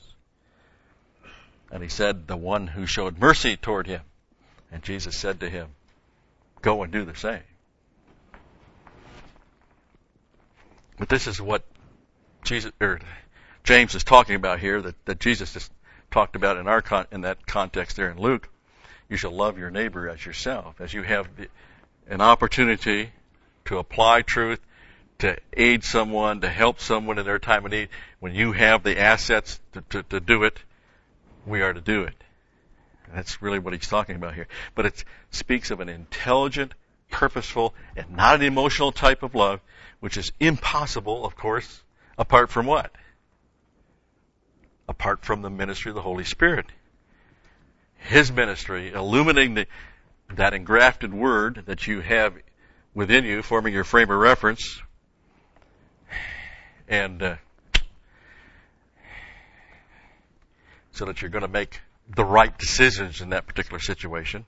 And he said, the one who showed mercy toward him. And Jesus said to him, go and do the same. But this is what Jesus or James is talking about here, that, that Jesus just talked about in our con, in that context there in Luke. You shall love your neighbor as yourself. As you have the, an opportunity to apply truth, to aid someone, to help someone in their time of need, when you have the assets to, to, to do it, we are to do it. That's really what he's talking about here. But it speaks of an intelligent, purposeful, and not an emotional type of love, which is impossible, of course, apart from what? Apart from the ministry of the Holy Spirit. His ministry, illuminating the, that engrafted word that you have within you, forming your frame of reference, and uh, so that you're going to make the right decisions in that particular situation.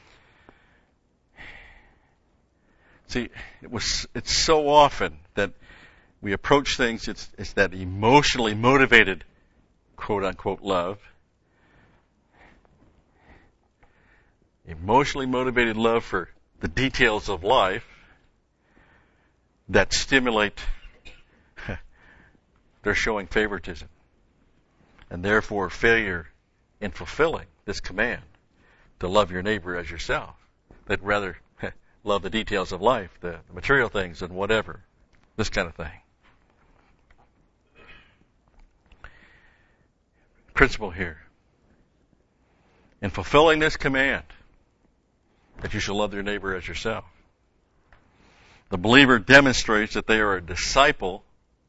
See, it was it's so often that we approach things, it's, it's that emotionally motivated, quote unquote, love, Emotionally motivated love for the details of life that stimulate their showing favoritism, and therefore failure in fulfilling this command to love your neighbor as yourself. They'd rather love the details of life, the material things and whatever, this kind of thing. Principle here. In fulfilling this command, that you shall love your neighbor as yourself, the believer demonstrates that they are a disciple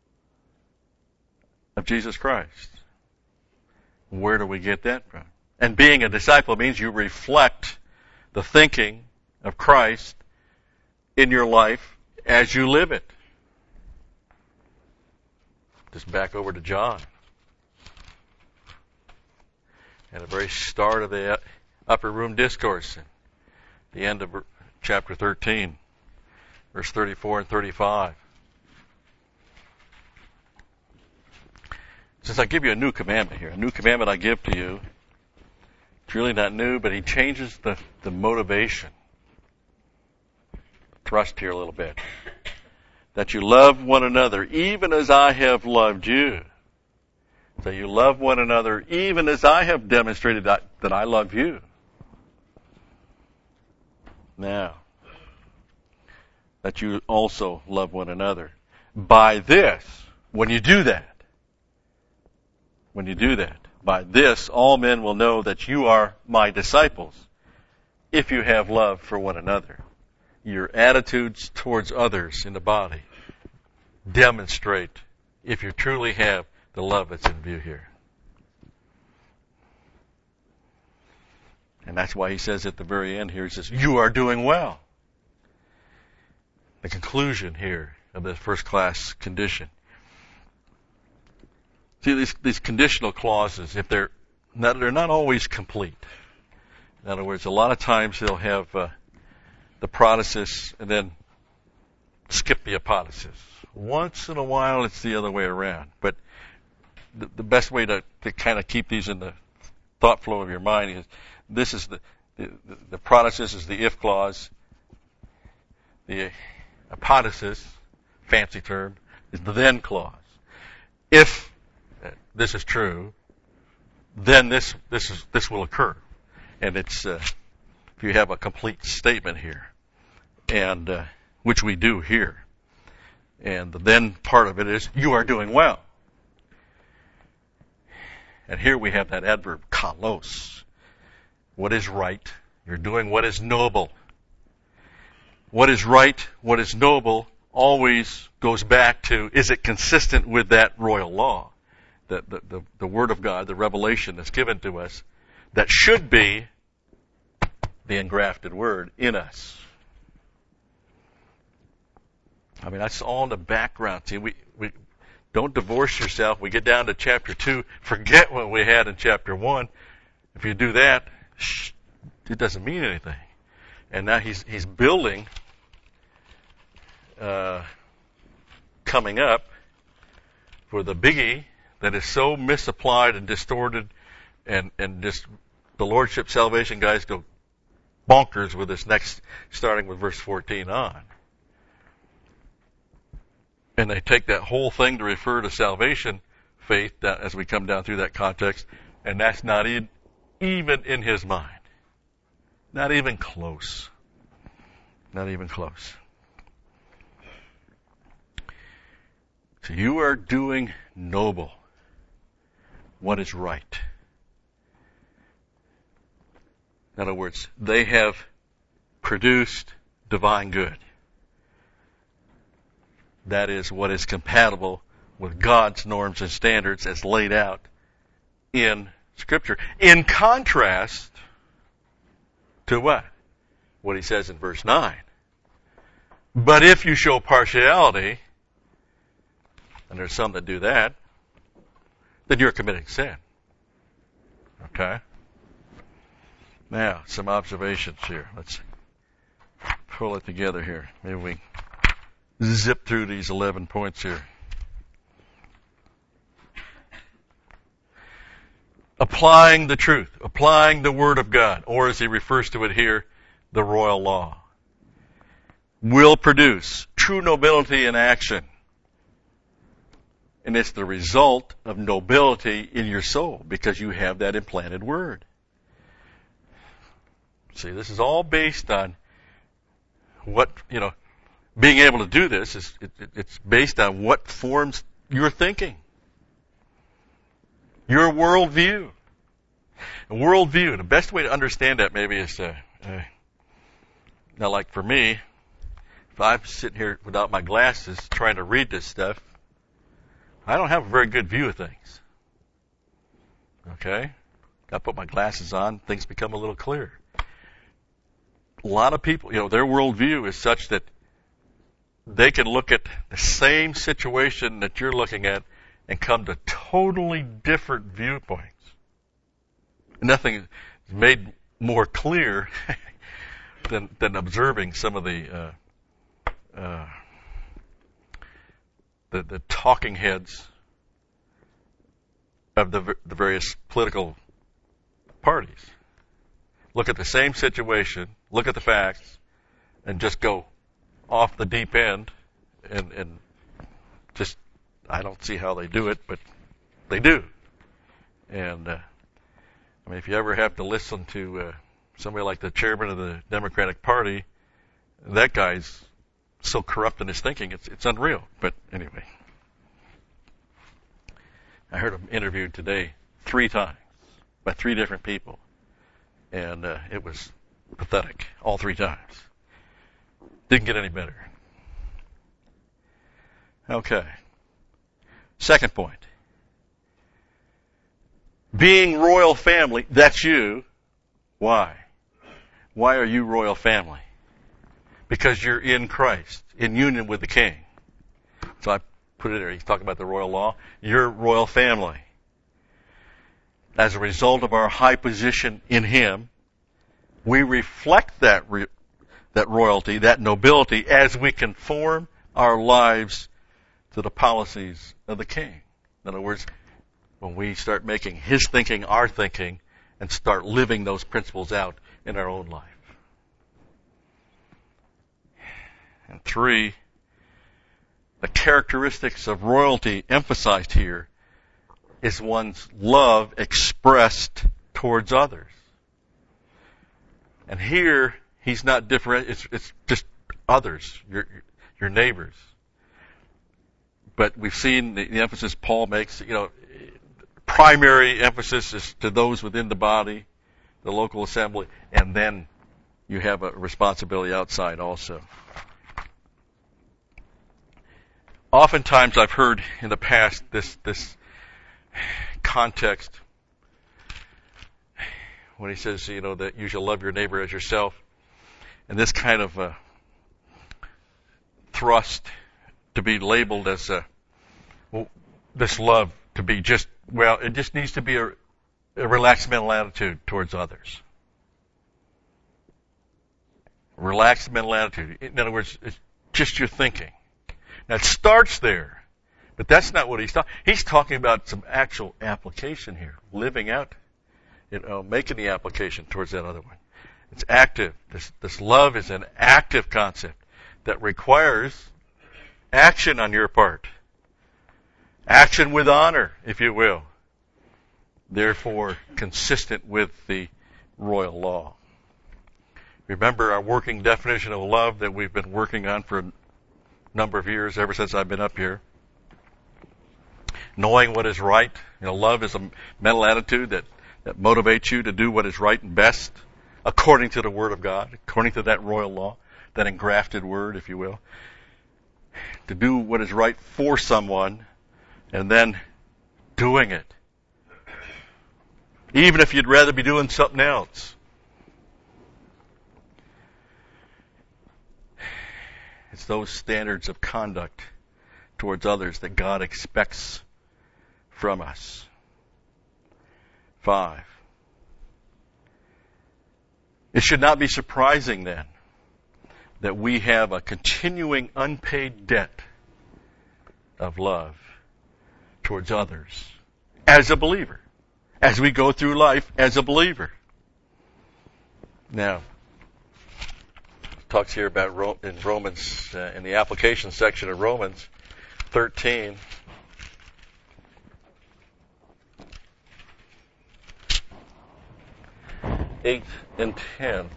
of Jesus Christ. Where do we get that from? And being a disciple means you reflect the thinking of Christ in your life as you live it. Just back over to John. At the very start of the upper room discourse, the end of chapter thirteen, verse thirty-four and thirty-five. Since I give you a new commandment here, a new commandment I give to you, it's really not new, but he changes the, the motivation, thrust here a little bit. That you love one another even as I have loved you. So you love one another even as I have demonstrated that, that I love you. Now, that you also love one another. By this, when you do that, when you do that, by this all men will know that you are my disciples, if you have love for one another. Your attitudes towards others in the body demonstrate if you truly have the love that's in view here. And that's why he says at the very end here, he says, you are doing well. The conclusion here of the first class condition. See, these, these conditional clauses, if they're not, they're not always complete. In other words, a lot of times they'll have uh, the protasis and then skip the apodosis. Once in a while, it's the other way around. But the, the best way to, to kind of keep these in the thought flow of your mind is this is the, the, the protasis is the if clause. The apodosis, fancy term, is the then clause. If this is true, then this this is this will occur, and it's uh, if you have a complete statement here, and uh, which we do here, and the then part of it is you are doing well, and here we have that adverb kalos, what is right. You're doing what is noble. What is right, what is noble, always goes back to, is it consistent with that royal law? The, the, the, the Word of God, the revelation that's given to us, that should be the engrafted Word in us. I mean, that's all in the background. See, we, we don't divorce yourself. We get down to chapter two, forget what we had in chapter one. If you do that, shh, it doesn't mean anything. And now he's he's building, uh, coming up for the biggie that is so misapplied and distorted, and and just the Lordship Salvation guys go bonkers with this next, starting with verse fourteen on. And they take that whole thing to refer to salvation, faith, that, as we come down through that context, and that's not in, even in his mind. Not even close. Not even close. So you are doing noble, what is right. In other words, they have produced divine good. That is what is compatible with God's norms and standards as laid out in Scripture. In contrast to what? What he says in verse nine. But if you show partiality, and there's some that do that, then you're committing sin. Okay? Now, some observations here. Let's pull it together here. Maybe we zip through these eleven points here. applying the truth, applying the Word of God, or as he refers to it here, the royal law, will produce true nobility in action. And it's the result of nobility in your soul because you have that implanted Word. See, this is all based on what, you know, being able to do this is, it, it, it's based on what forms your thinking. Your worldview. A worldview, the best way to understand that maybe is, uh, uh, now like for me, if I'm sitting here without my glasses trying to read this stuff, I don't have a very good view of things. Okay? I put my glasses on, things become a little clearer. A lot of people, you know, their worldview is such that they can look at the same situation that you're looking at and come to totally different viewpoints. Nothing is made more clear than than observing some of the uh, uh, the, the talking heads of the the various political parties. Look at the same situation, look at the facts, and just go off the deep end, and and just I don't see how they do it, but they do. And uh, I mean, if you ever have to listen to uh, somebody like the chairman of the Democratic Party, that guy's so corrupt in his thinking, it's it's unreal. But anyway, I heard him interviewed today three times by three different people, and uh, it was pathetic all three times. Didn't get any better. Okay. Second point. Being royal family, that's you. Why? Why are you royal family? Because you're in Christ, in union with the King. So I put it there. He's talking about the royal law. You're royal family. As a result of our high position in Him, we reflect that re- that royalty, that nobility, as we conform our lives to the policies of the King. In other words, when we start making His thinking our thinking and start living those principles out in our own life. And three, the characteristics of royalty emphasized here is one's love expressed towards others. And here, he's not different. It's, it's just others, your your neighbors. But we've seen the, the emphasis Paul makes. You know, primary emphasis is to those within the body, the local assembly, and then you have a responsibility outside also. Oftentimes, I've heard in the past this this context when he says, you know, that you shall love your neighbor as yourself. And this kind of uh, thrust to be labeled as a, well, this love to be just, well, it just needs to be a, a relaxed mental attitude towards others. Relaxed mental attitude. In other words, it's just your thinking. Now, it starts there, but that's not what he's talking. He's talking about some actual application here, living out, you know, making the application towards that other one. It's active. This, this love is an active concept that requires action on your part. Action with honor, if you will. Therefore, consistent with the royal law. Remember our working definition of love that we've been working on for a number of years, ever since I've been up here. Knowing what is right. You know, love is a mental attitude that, that motivates you to do what is right and best according to the Word of God, according to that royal law, that engrafted word, if you will. To do what is right for someone and then doing it. Even if you'd rather be doing something else. It's those standards of conduct towards others that God expects from us. Five. It should not be surprising then that we have a continuing unpaid debt of love towards others as a believer. as we go through life as a believer. Now, it talks here about Ro- in Romans, uh, in the application section of Romans thirteen. eight and ten.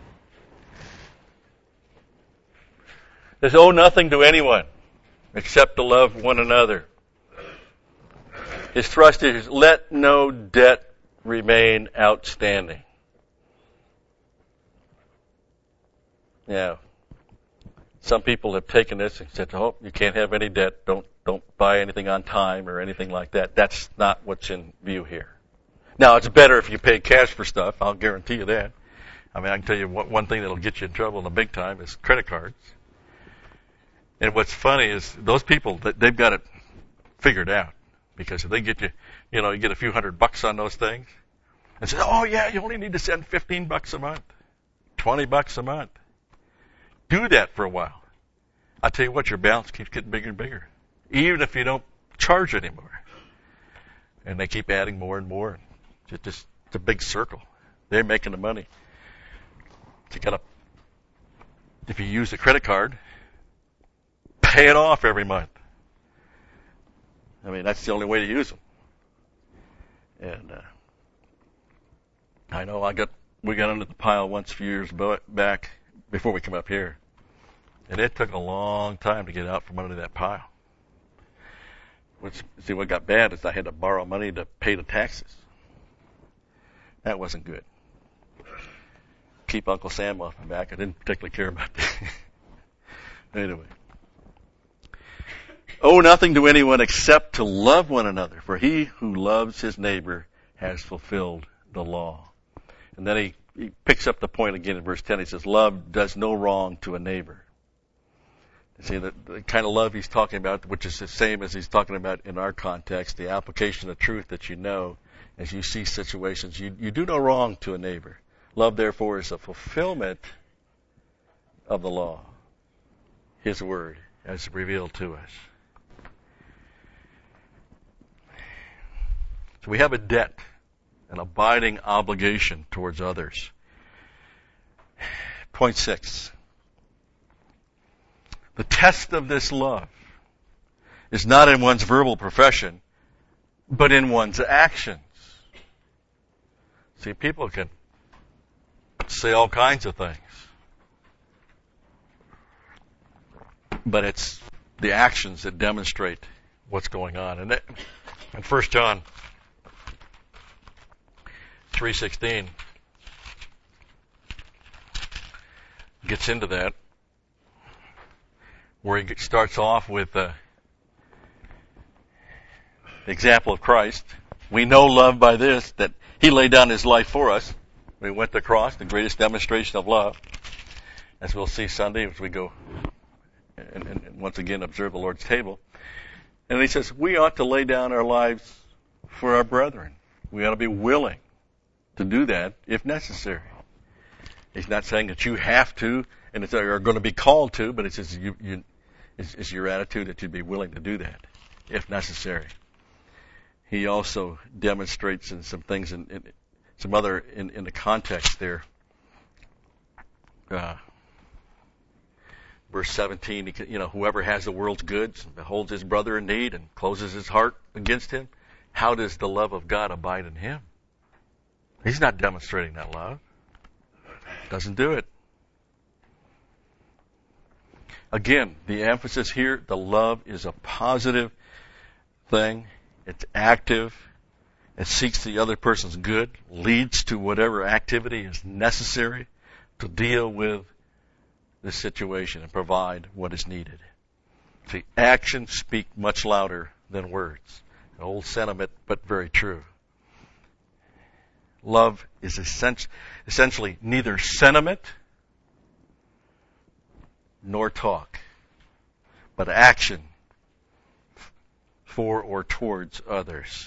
There's owe nothing to anyone except to love one another. His thrust is, let no debt remain outstanding. Now, some people have taken this and said, oh, you can't have any debt. Don't, don't buy anything on time or anything like that. That's not what's in view here. Now, it's better if you pay cash for stuff. I'll guarantee you that. I mean, I can tell you one, one thing that'll get you in trouble in the big time is credit cards. And what's funny is those people, they've got it figured out. Because if they get you, you know, you get a few hundred bucks on those things, and say, oh yeah, you only need to send fifteen bucks a month, twenty bucks a month. Do that for a while. I tell you what, your balance keeps getting bigger and bigger, even if you don't charge anymore. And they keep adding more and more. It's just it's a big circle. They're making the money. You gotta, if you use a credit card, pay it off every month. I mean, that's the only way to use them. And uh, I know I got we got under the pile once a few years back before we come up here, and it took a long time to get out from under that pile. Which, see, what got bad is I had to borrow money to pay the taxes. That wasn't good. Keep Uncle Sam off my back. I didn't particularly care about that. Anyway. Owe nothing to anyone except to love one another, for he who loves his neighbor has fulfilled the law. And then he, he picks up the point again in verse ten. He says, love does no wrong to a neighbor. You see, the, the kind of love he's talking about, which is the same as he's talking about in our context, the application of truth that you know as you see situations. You, you do no wrong to a neighbor. Love, therefore, is a fulfillment of the law, his word, as revealed to us. So we have a debt, an abiding obligation towards others. Point six. The test of this love is not in one's verbal profession, but in one's actions. See, people can say all kinds of things, but it's the actions that demonstrate what's going on. And in First John three sixteen gets into that, where he starts off with uh, the example of Christ. We know love by this, that he laid down his life for us. We went to the cross, the greatest demonstration of love, as we'll see Sunday as we go and, and, and once again observe the Lord's table. And he says we ought to lay down our lives for our brethren. We ought to be willing to do that if necessary. He's not saying that you have to and that are going to be called to, but it's just you, you, it's, it's your attitude that you'd be willing to do that if necessary. He also demonstrates in some things in, in some other in, in the context there. Uh, verse seventeen, he, you know, whoever has the world's goods and beholds his brother in need and closes his heart against him, how does the love of God abide in him? He's not demonstrating that love. Doesn't do it. Again, the emphasis here, the love is a positive thing. It's active. It seeks the other person's good, leads to whatever activity is necessary to deal with the situation and provide what is needed. See, actions speak much louder than words. An old sentiment, but very true. Love is essentially neither sentiment nor talk, but action for or towards others.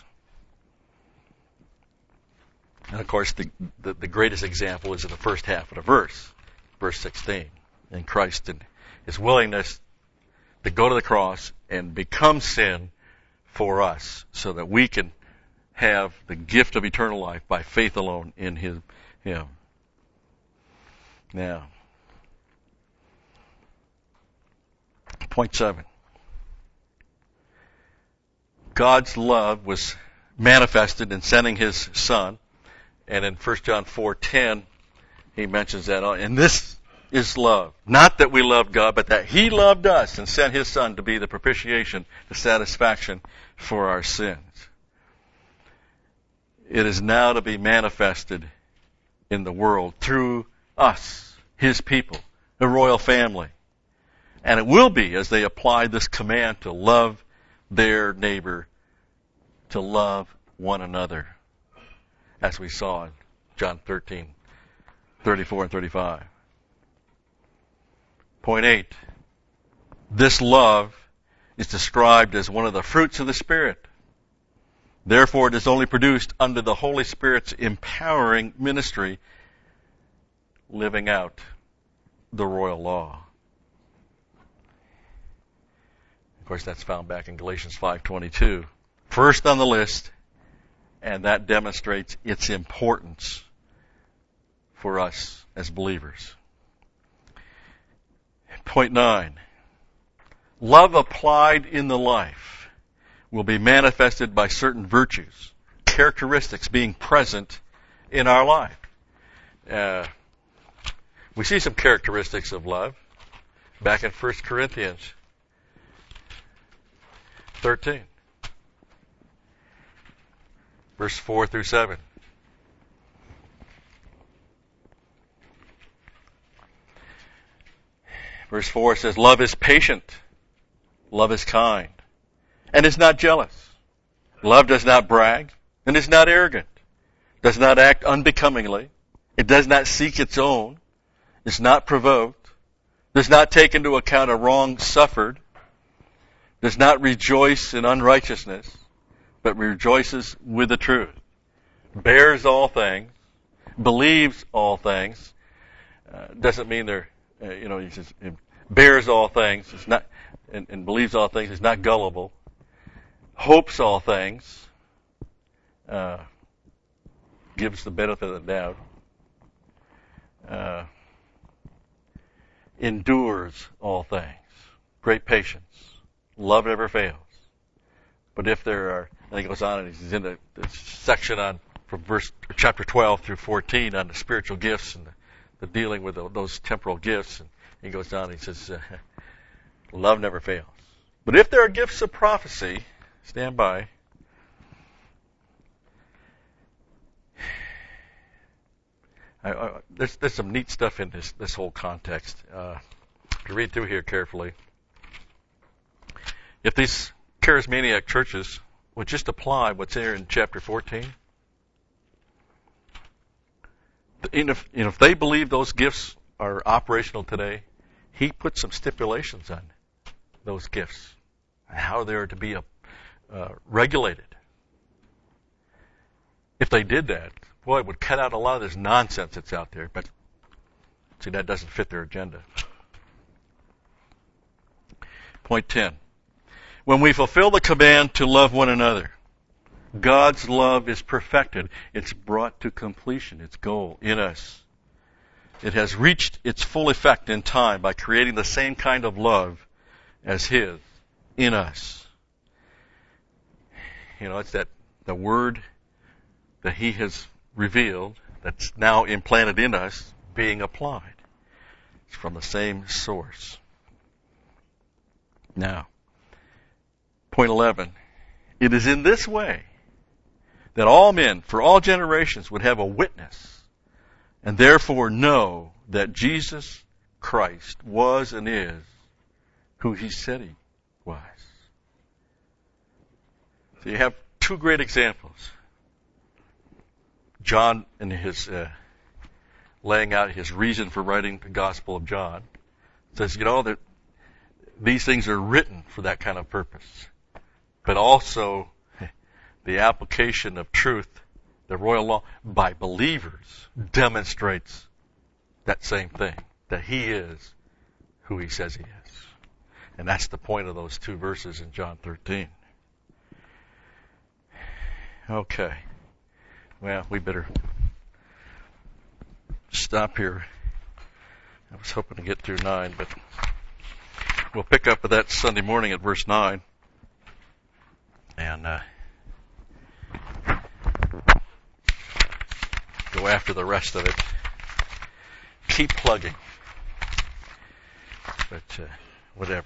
And of course, the, the, the greatest example is in the first half of the verse, verse sixteen. In Christ and his willingness to go to the cross and become sin for us so that we can have the gift of eternal life by faith alone in his, him. Now, point seven. God's love was manifested in sending his Son, and in First John four ten, he mentions that. And this is love. Not that we loved God, but that he loved us and sent his Son to be the propitiation, the satisfaction for our sins. It is now to be manifested in the world through us, his people, the royal family. And it will be as they apply this command to love their neighbor, to love one another, as we saw in John thirteen, thirty-four and thirty-five. Point eight. This love is described as one of the fruits of the Spirit. Therefore, it is only produced under the Holy Spirit's empowering ministry, living out the royal law. Of course, that's found back in Galatians five twenty-two. First on the list, and that demonstrates its importance for us as believers. Point nine. Love applied in the life will be manifested by certain virtues, characteristics being present in our life. Uh, we see some characteristics of love back in First Corinthians thirteen, verse four through seven. Verse four says, love is patient, love is kind, and is not jealous. Love does not brag, and is not arrogant, does not act unbecomingly, it does not seek its own, is not provoked, does not take into account a wrong suffered, does not rejoice in unrighteousness, but rejoices with the truth, bears all things, believes all things. Uh, doesn't mean they're, uh, you know, he says, it bears all things, it's not, and, and believes all things, it's not gullible, hopes all things, uh, gives the benefit of the doubt, uh, endures all things, great patience. Love never fails. But if there are, and he goes on and he's in the, the section on from verse chapter twelve through fourteen on the spiritual gifts and the, the dealing with the, those temporal gifts, and he goes down and he says, uh, love never fails. But if there are gifts of prophecy, stand by. I, I, there's, there's some neat stuff in this this whole context. Uh, to read through here carefully. If these charismatic churches would just apply what's there in chapter fourteen, and if, and if they believe those gifts are operational today, he put some stipulations on those gifts and how they are to be uh, uh, regulated. If they did that, boy, it would cut out a lot of this nonsense that's out there. But see, that doesn't fit their agenda. Point ten. When we fulfill the command to love one another, God's love is perfected. It's brought to completion, its goal in us. It has reached its full effect in time by creating the same kind of love as His in us. You know, it's that the word that He has revealed that's now implanted in us being applied. It's from the same source. Now, point eleven. It is in this way that all men, for all generations, would have a witness and therefore know that Jesus Christ was and is who He said He was. So you have two great examples. John, in his uh, laying out his reason for writing the Gospel of John, says, you know, that these things are written for that kind of purpose. But also the application of truth, the royal law, by believers demonstrates that same thing, that He is who He says He is. And that's the point of those two verses in John thirteen. Okay. Well, we better stop here. I was hoping to get through nine, but we'll pick up with that Sunday morning at verse nine. And uh, go after the rest of it. Keep plugging. But uh, whatever.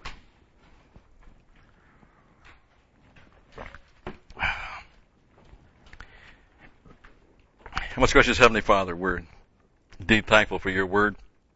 Most gracious Heavenly Father, we're indeed thankful for your word.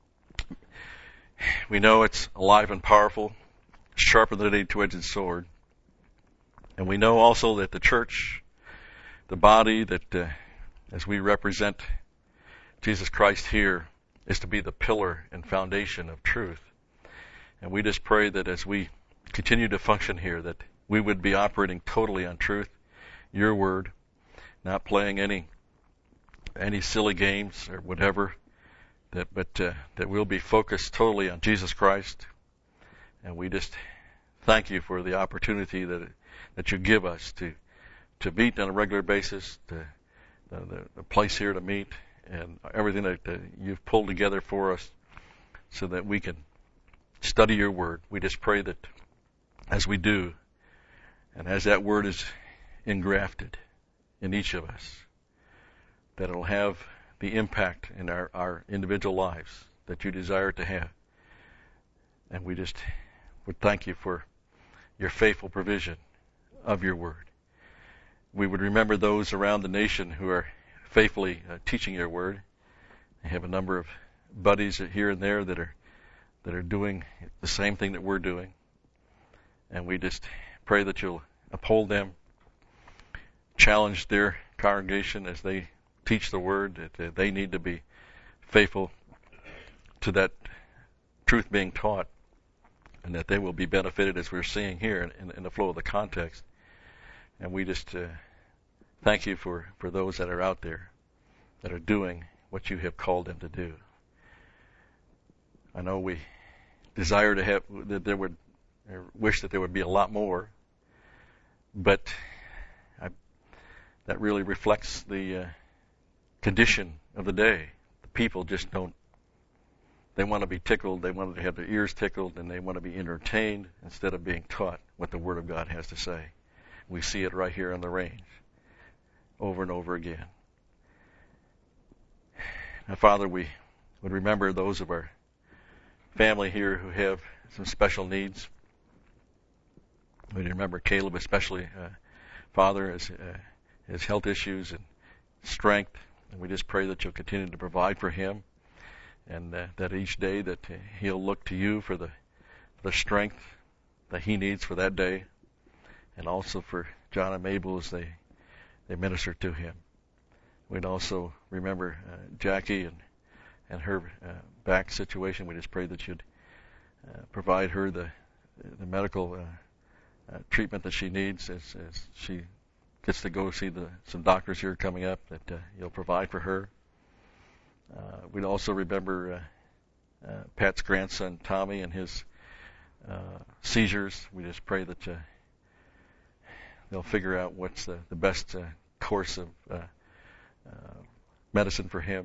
We know it's alive and powerful, sharper than any two-edged sword. And we know also that the church, the body that uh, as we represent Jesus Christ here, is to be the pillar and foundation of truth. And we just pray that as we continue to function here, that we would be operating totally on truth, your word, not playing any any silly games or whatever, that but uh, that we'll be focused totally on Jesus Christ. And we just thank you for the opportunity that that you give us to to meet on a regular basis, to uh, the, the place here to meet, and everything that uh, you've pulled together for us so that we can study your word. We just pray that as we do, and as that word is engrafted in each of us, that it'll have the impact in our, our individual lives that you desire to have. And we just would thank you for your faithful provision of your word. We would remember those around the nation who are faithfully uh, teaching your word. I have a number of buddies here and there that are that are doing the same thing that we're doing. And we just pray that you'll uphold them, challenge their congregation as they teach the word, that they need to be faithful to that truth being taught, and that they will be benefited as we're seeing here in, in the flow of the context. And we just uh, thank you for, for those that are out there that are doing what you have called them to do. I know we desire to have, that there would, or wish that there would be a lot more, but I, that really reflects the uh, condition of the day. The people just don't, they want to be tickled, they want to have their ears tickled, and they want to be entertained instead of being taught what the Word of God has to say. We see it right here on the range, over and over again. Now, Father, we would remember those of our family here who have some special needs. We remember Caleb especially, uh, Father, his, uh, his health issues and strength. And we just pray that you'll continue to provide for him, and uh, that each day that uh, he'll look to you for the the strength that he needs for that day, and also for John and Mabel as they, they minister to him. We'd also remember uh, Jackie and, and her uh, back situation. We just pray that you'd uh, provide her the, the medical uh, uh, treatment that she needs as, as she gets to go see the, some doctors here coming up, that uh, you'll provide for her. Uh, we'd also remember uh, uh, Pat's grandson, Tommy, and his uh, seizures. We just pray that uh, they'll figure out what's the, the best uh, course of uh, uh, medicine for him.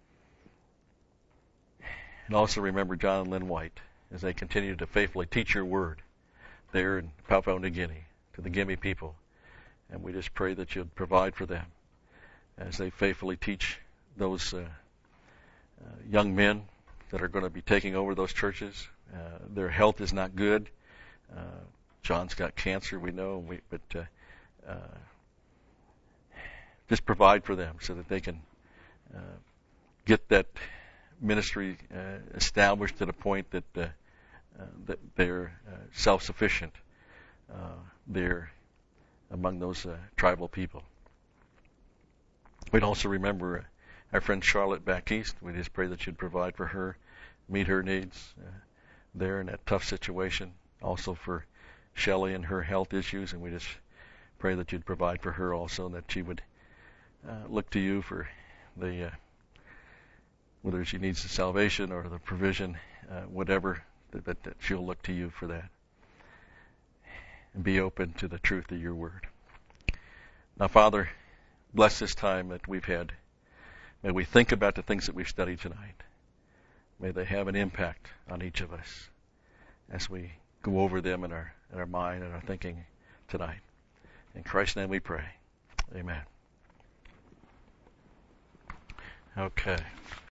And also remember John and Lynn White as they continue to faithfully teach your word there in Papua New Guinea to the Gimi people. And we just pray that you'll provide for them as they faithfully teach those uh, uh, young men that are going to be taking over those churches. Uh, their health is not good. Uh, John's got cancer, we know, we, but uh, uh, just provide for them so that they can uh, get that ministry uh, established to the point that uh, uh, that they're uh, self-sufficient. Uh, they're among those uh, tribal people. We'd also remember uh, our friend Charlotte back east. We just pray that you'd provide for her, meet her needs uh, there in that tough situation. Also for Shelley and her health issues, and we just pray that you'd provide for her also, and that she would uh, look to you for the uh, whether she needs the salvation or the provision, uh, whatever, that, that, that she'll look to you for that. And be open to the truth of your word. Now, Father, bless this time that we've had. May we think about the things that we've studied tonight. May they have an impact on each of us as we go over them in our, in our mind and our thinking tonight. In Christ's name we pray. Amen. Okay.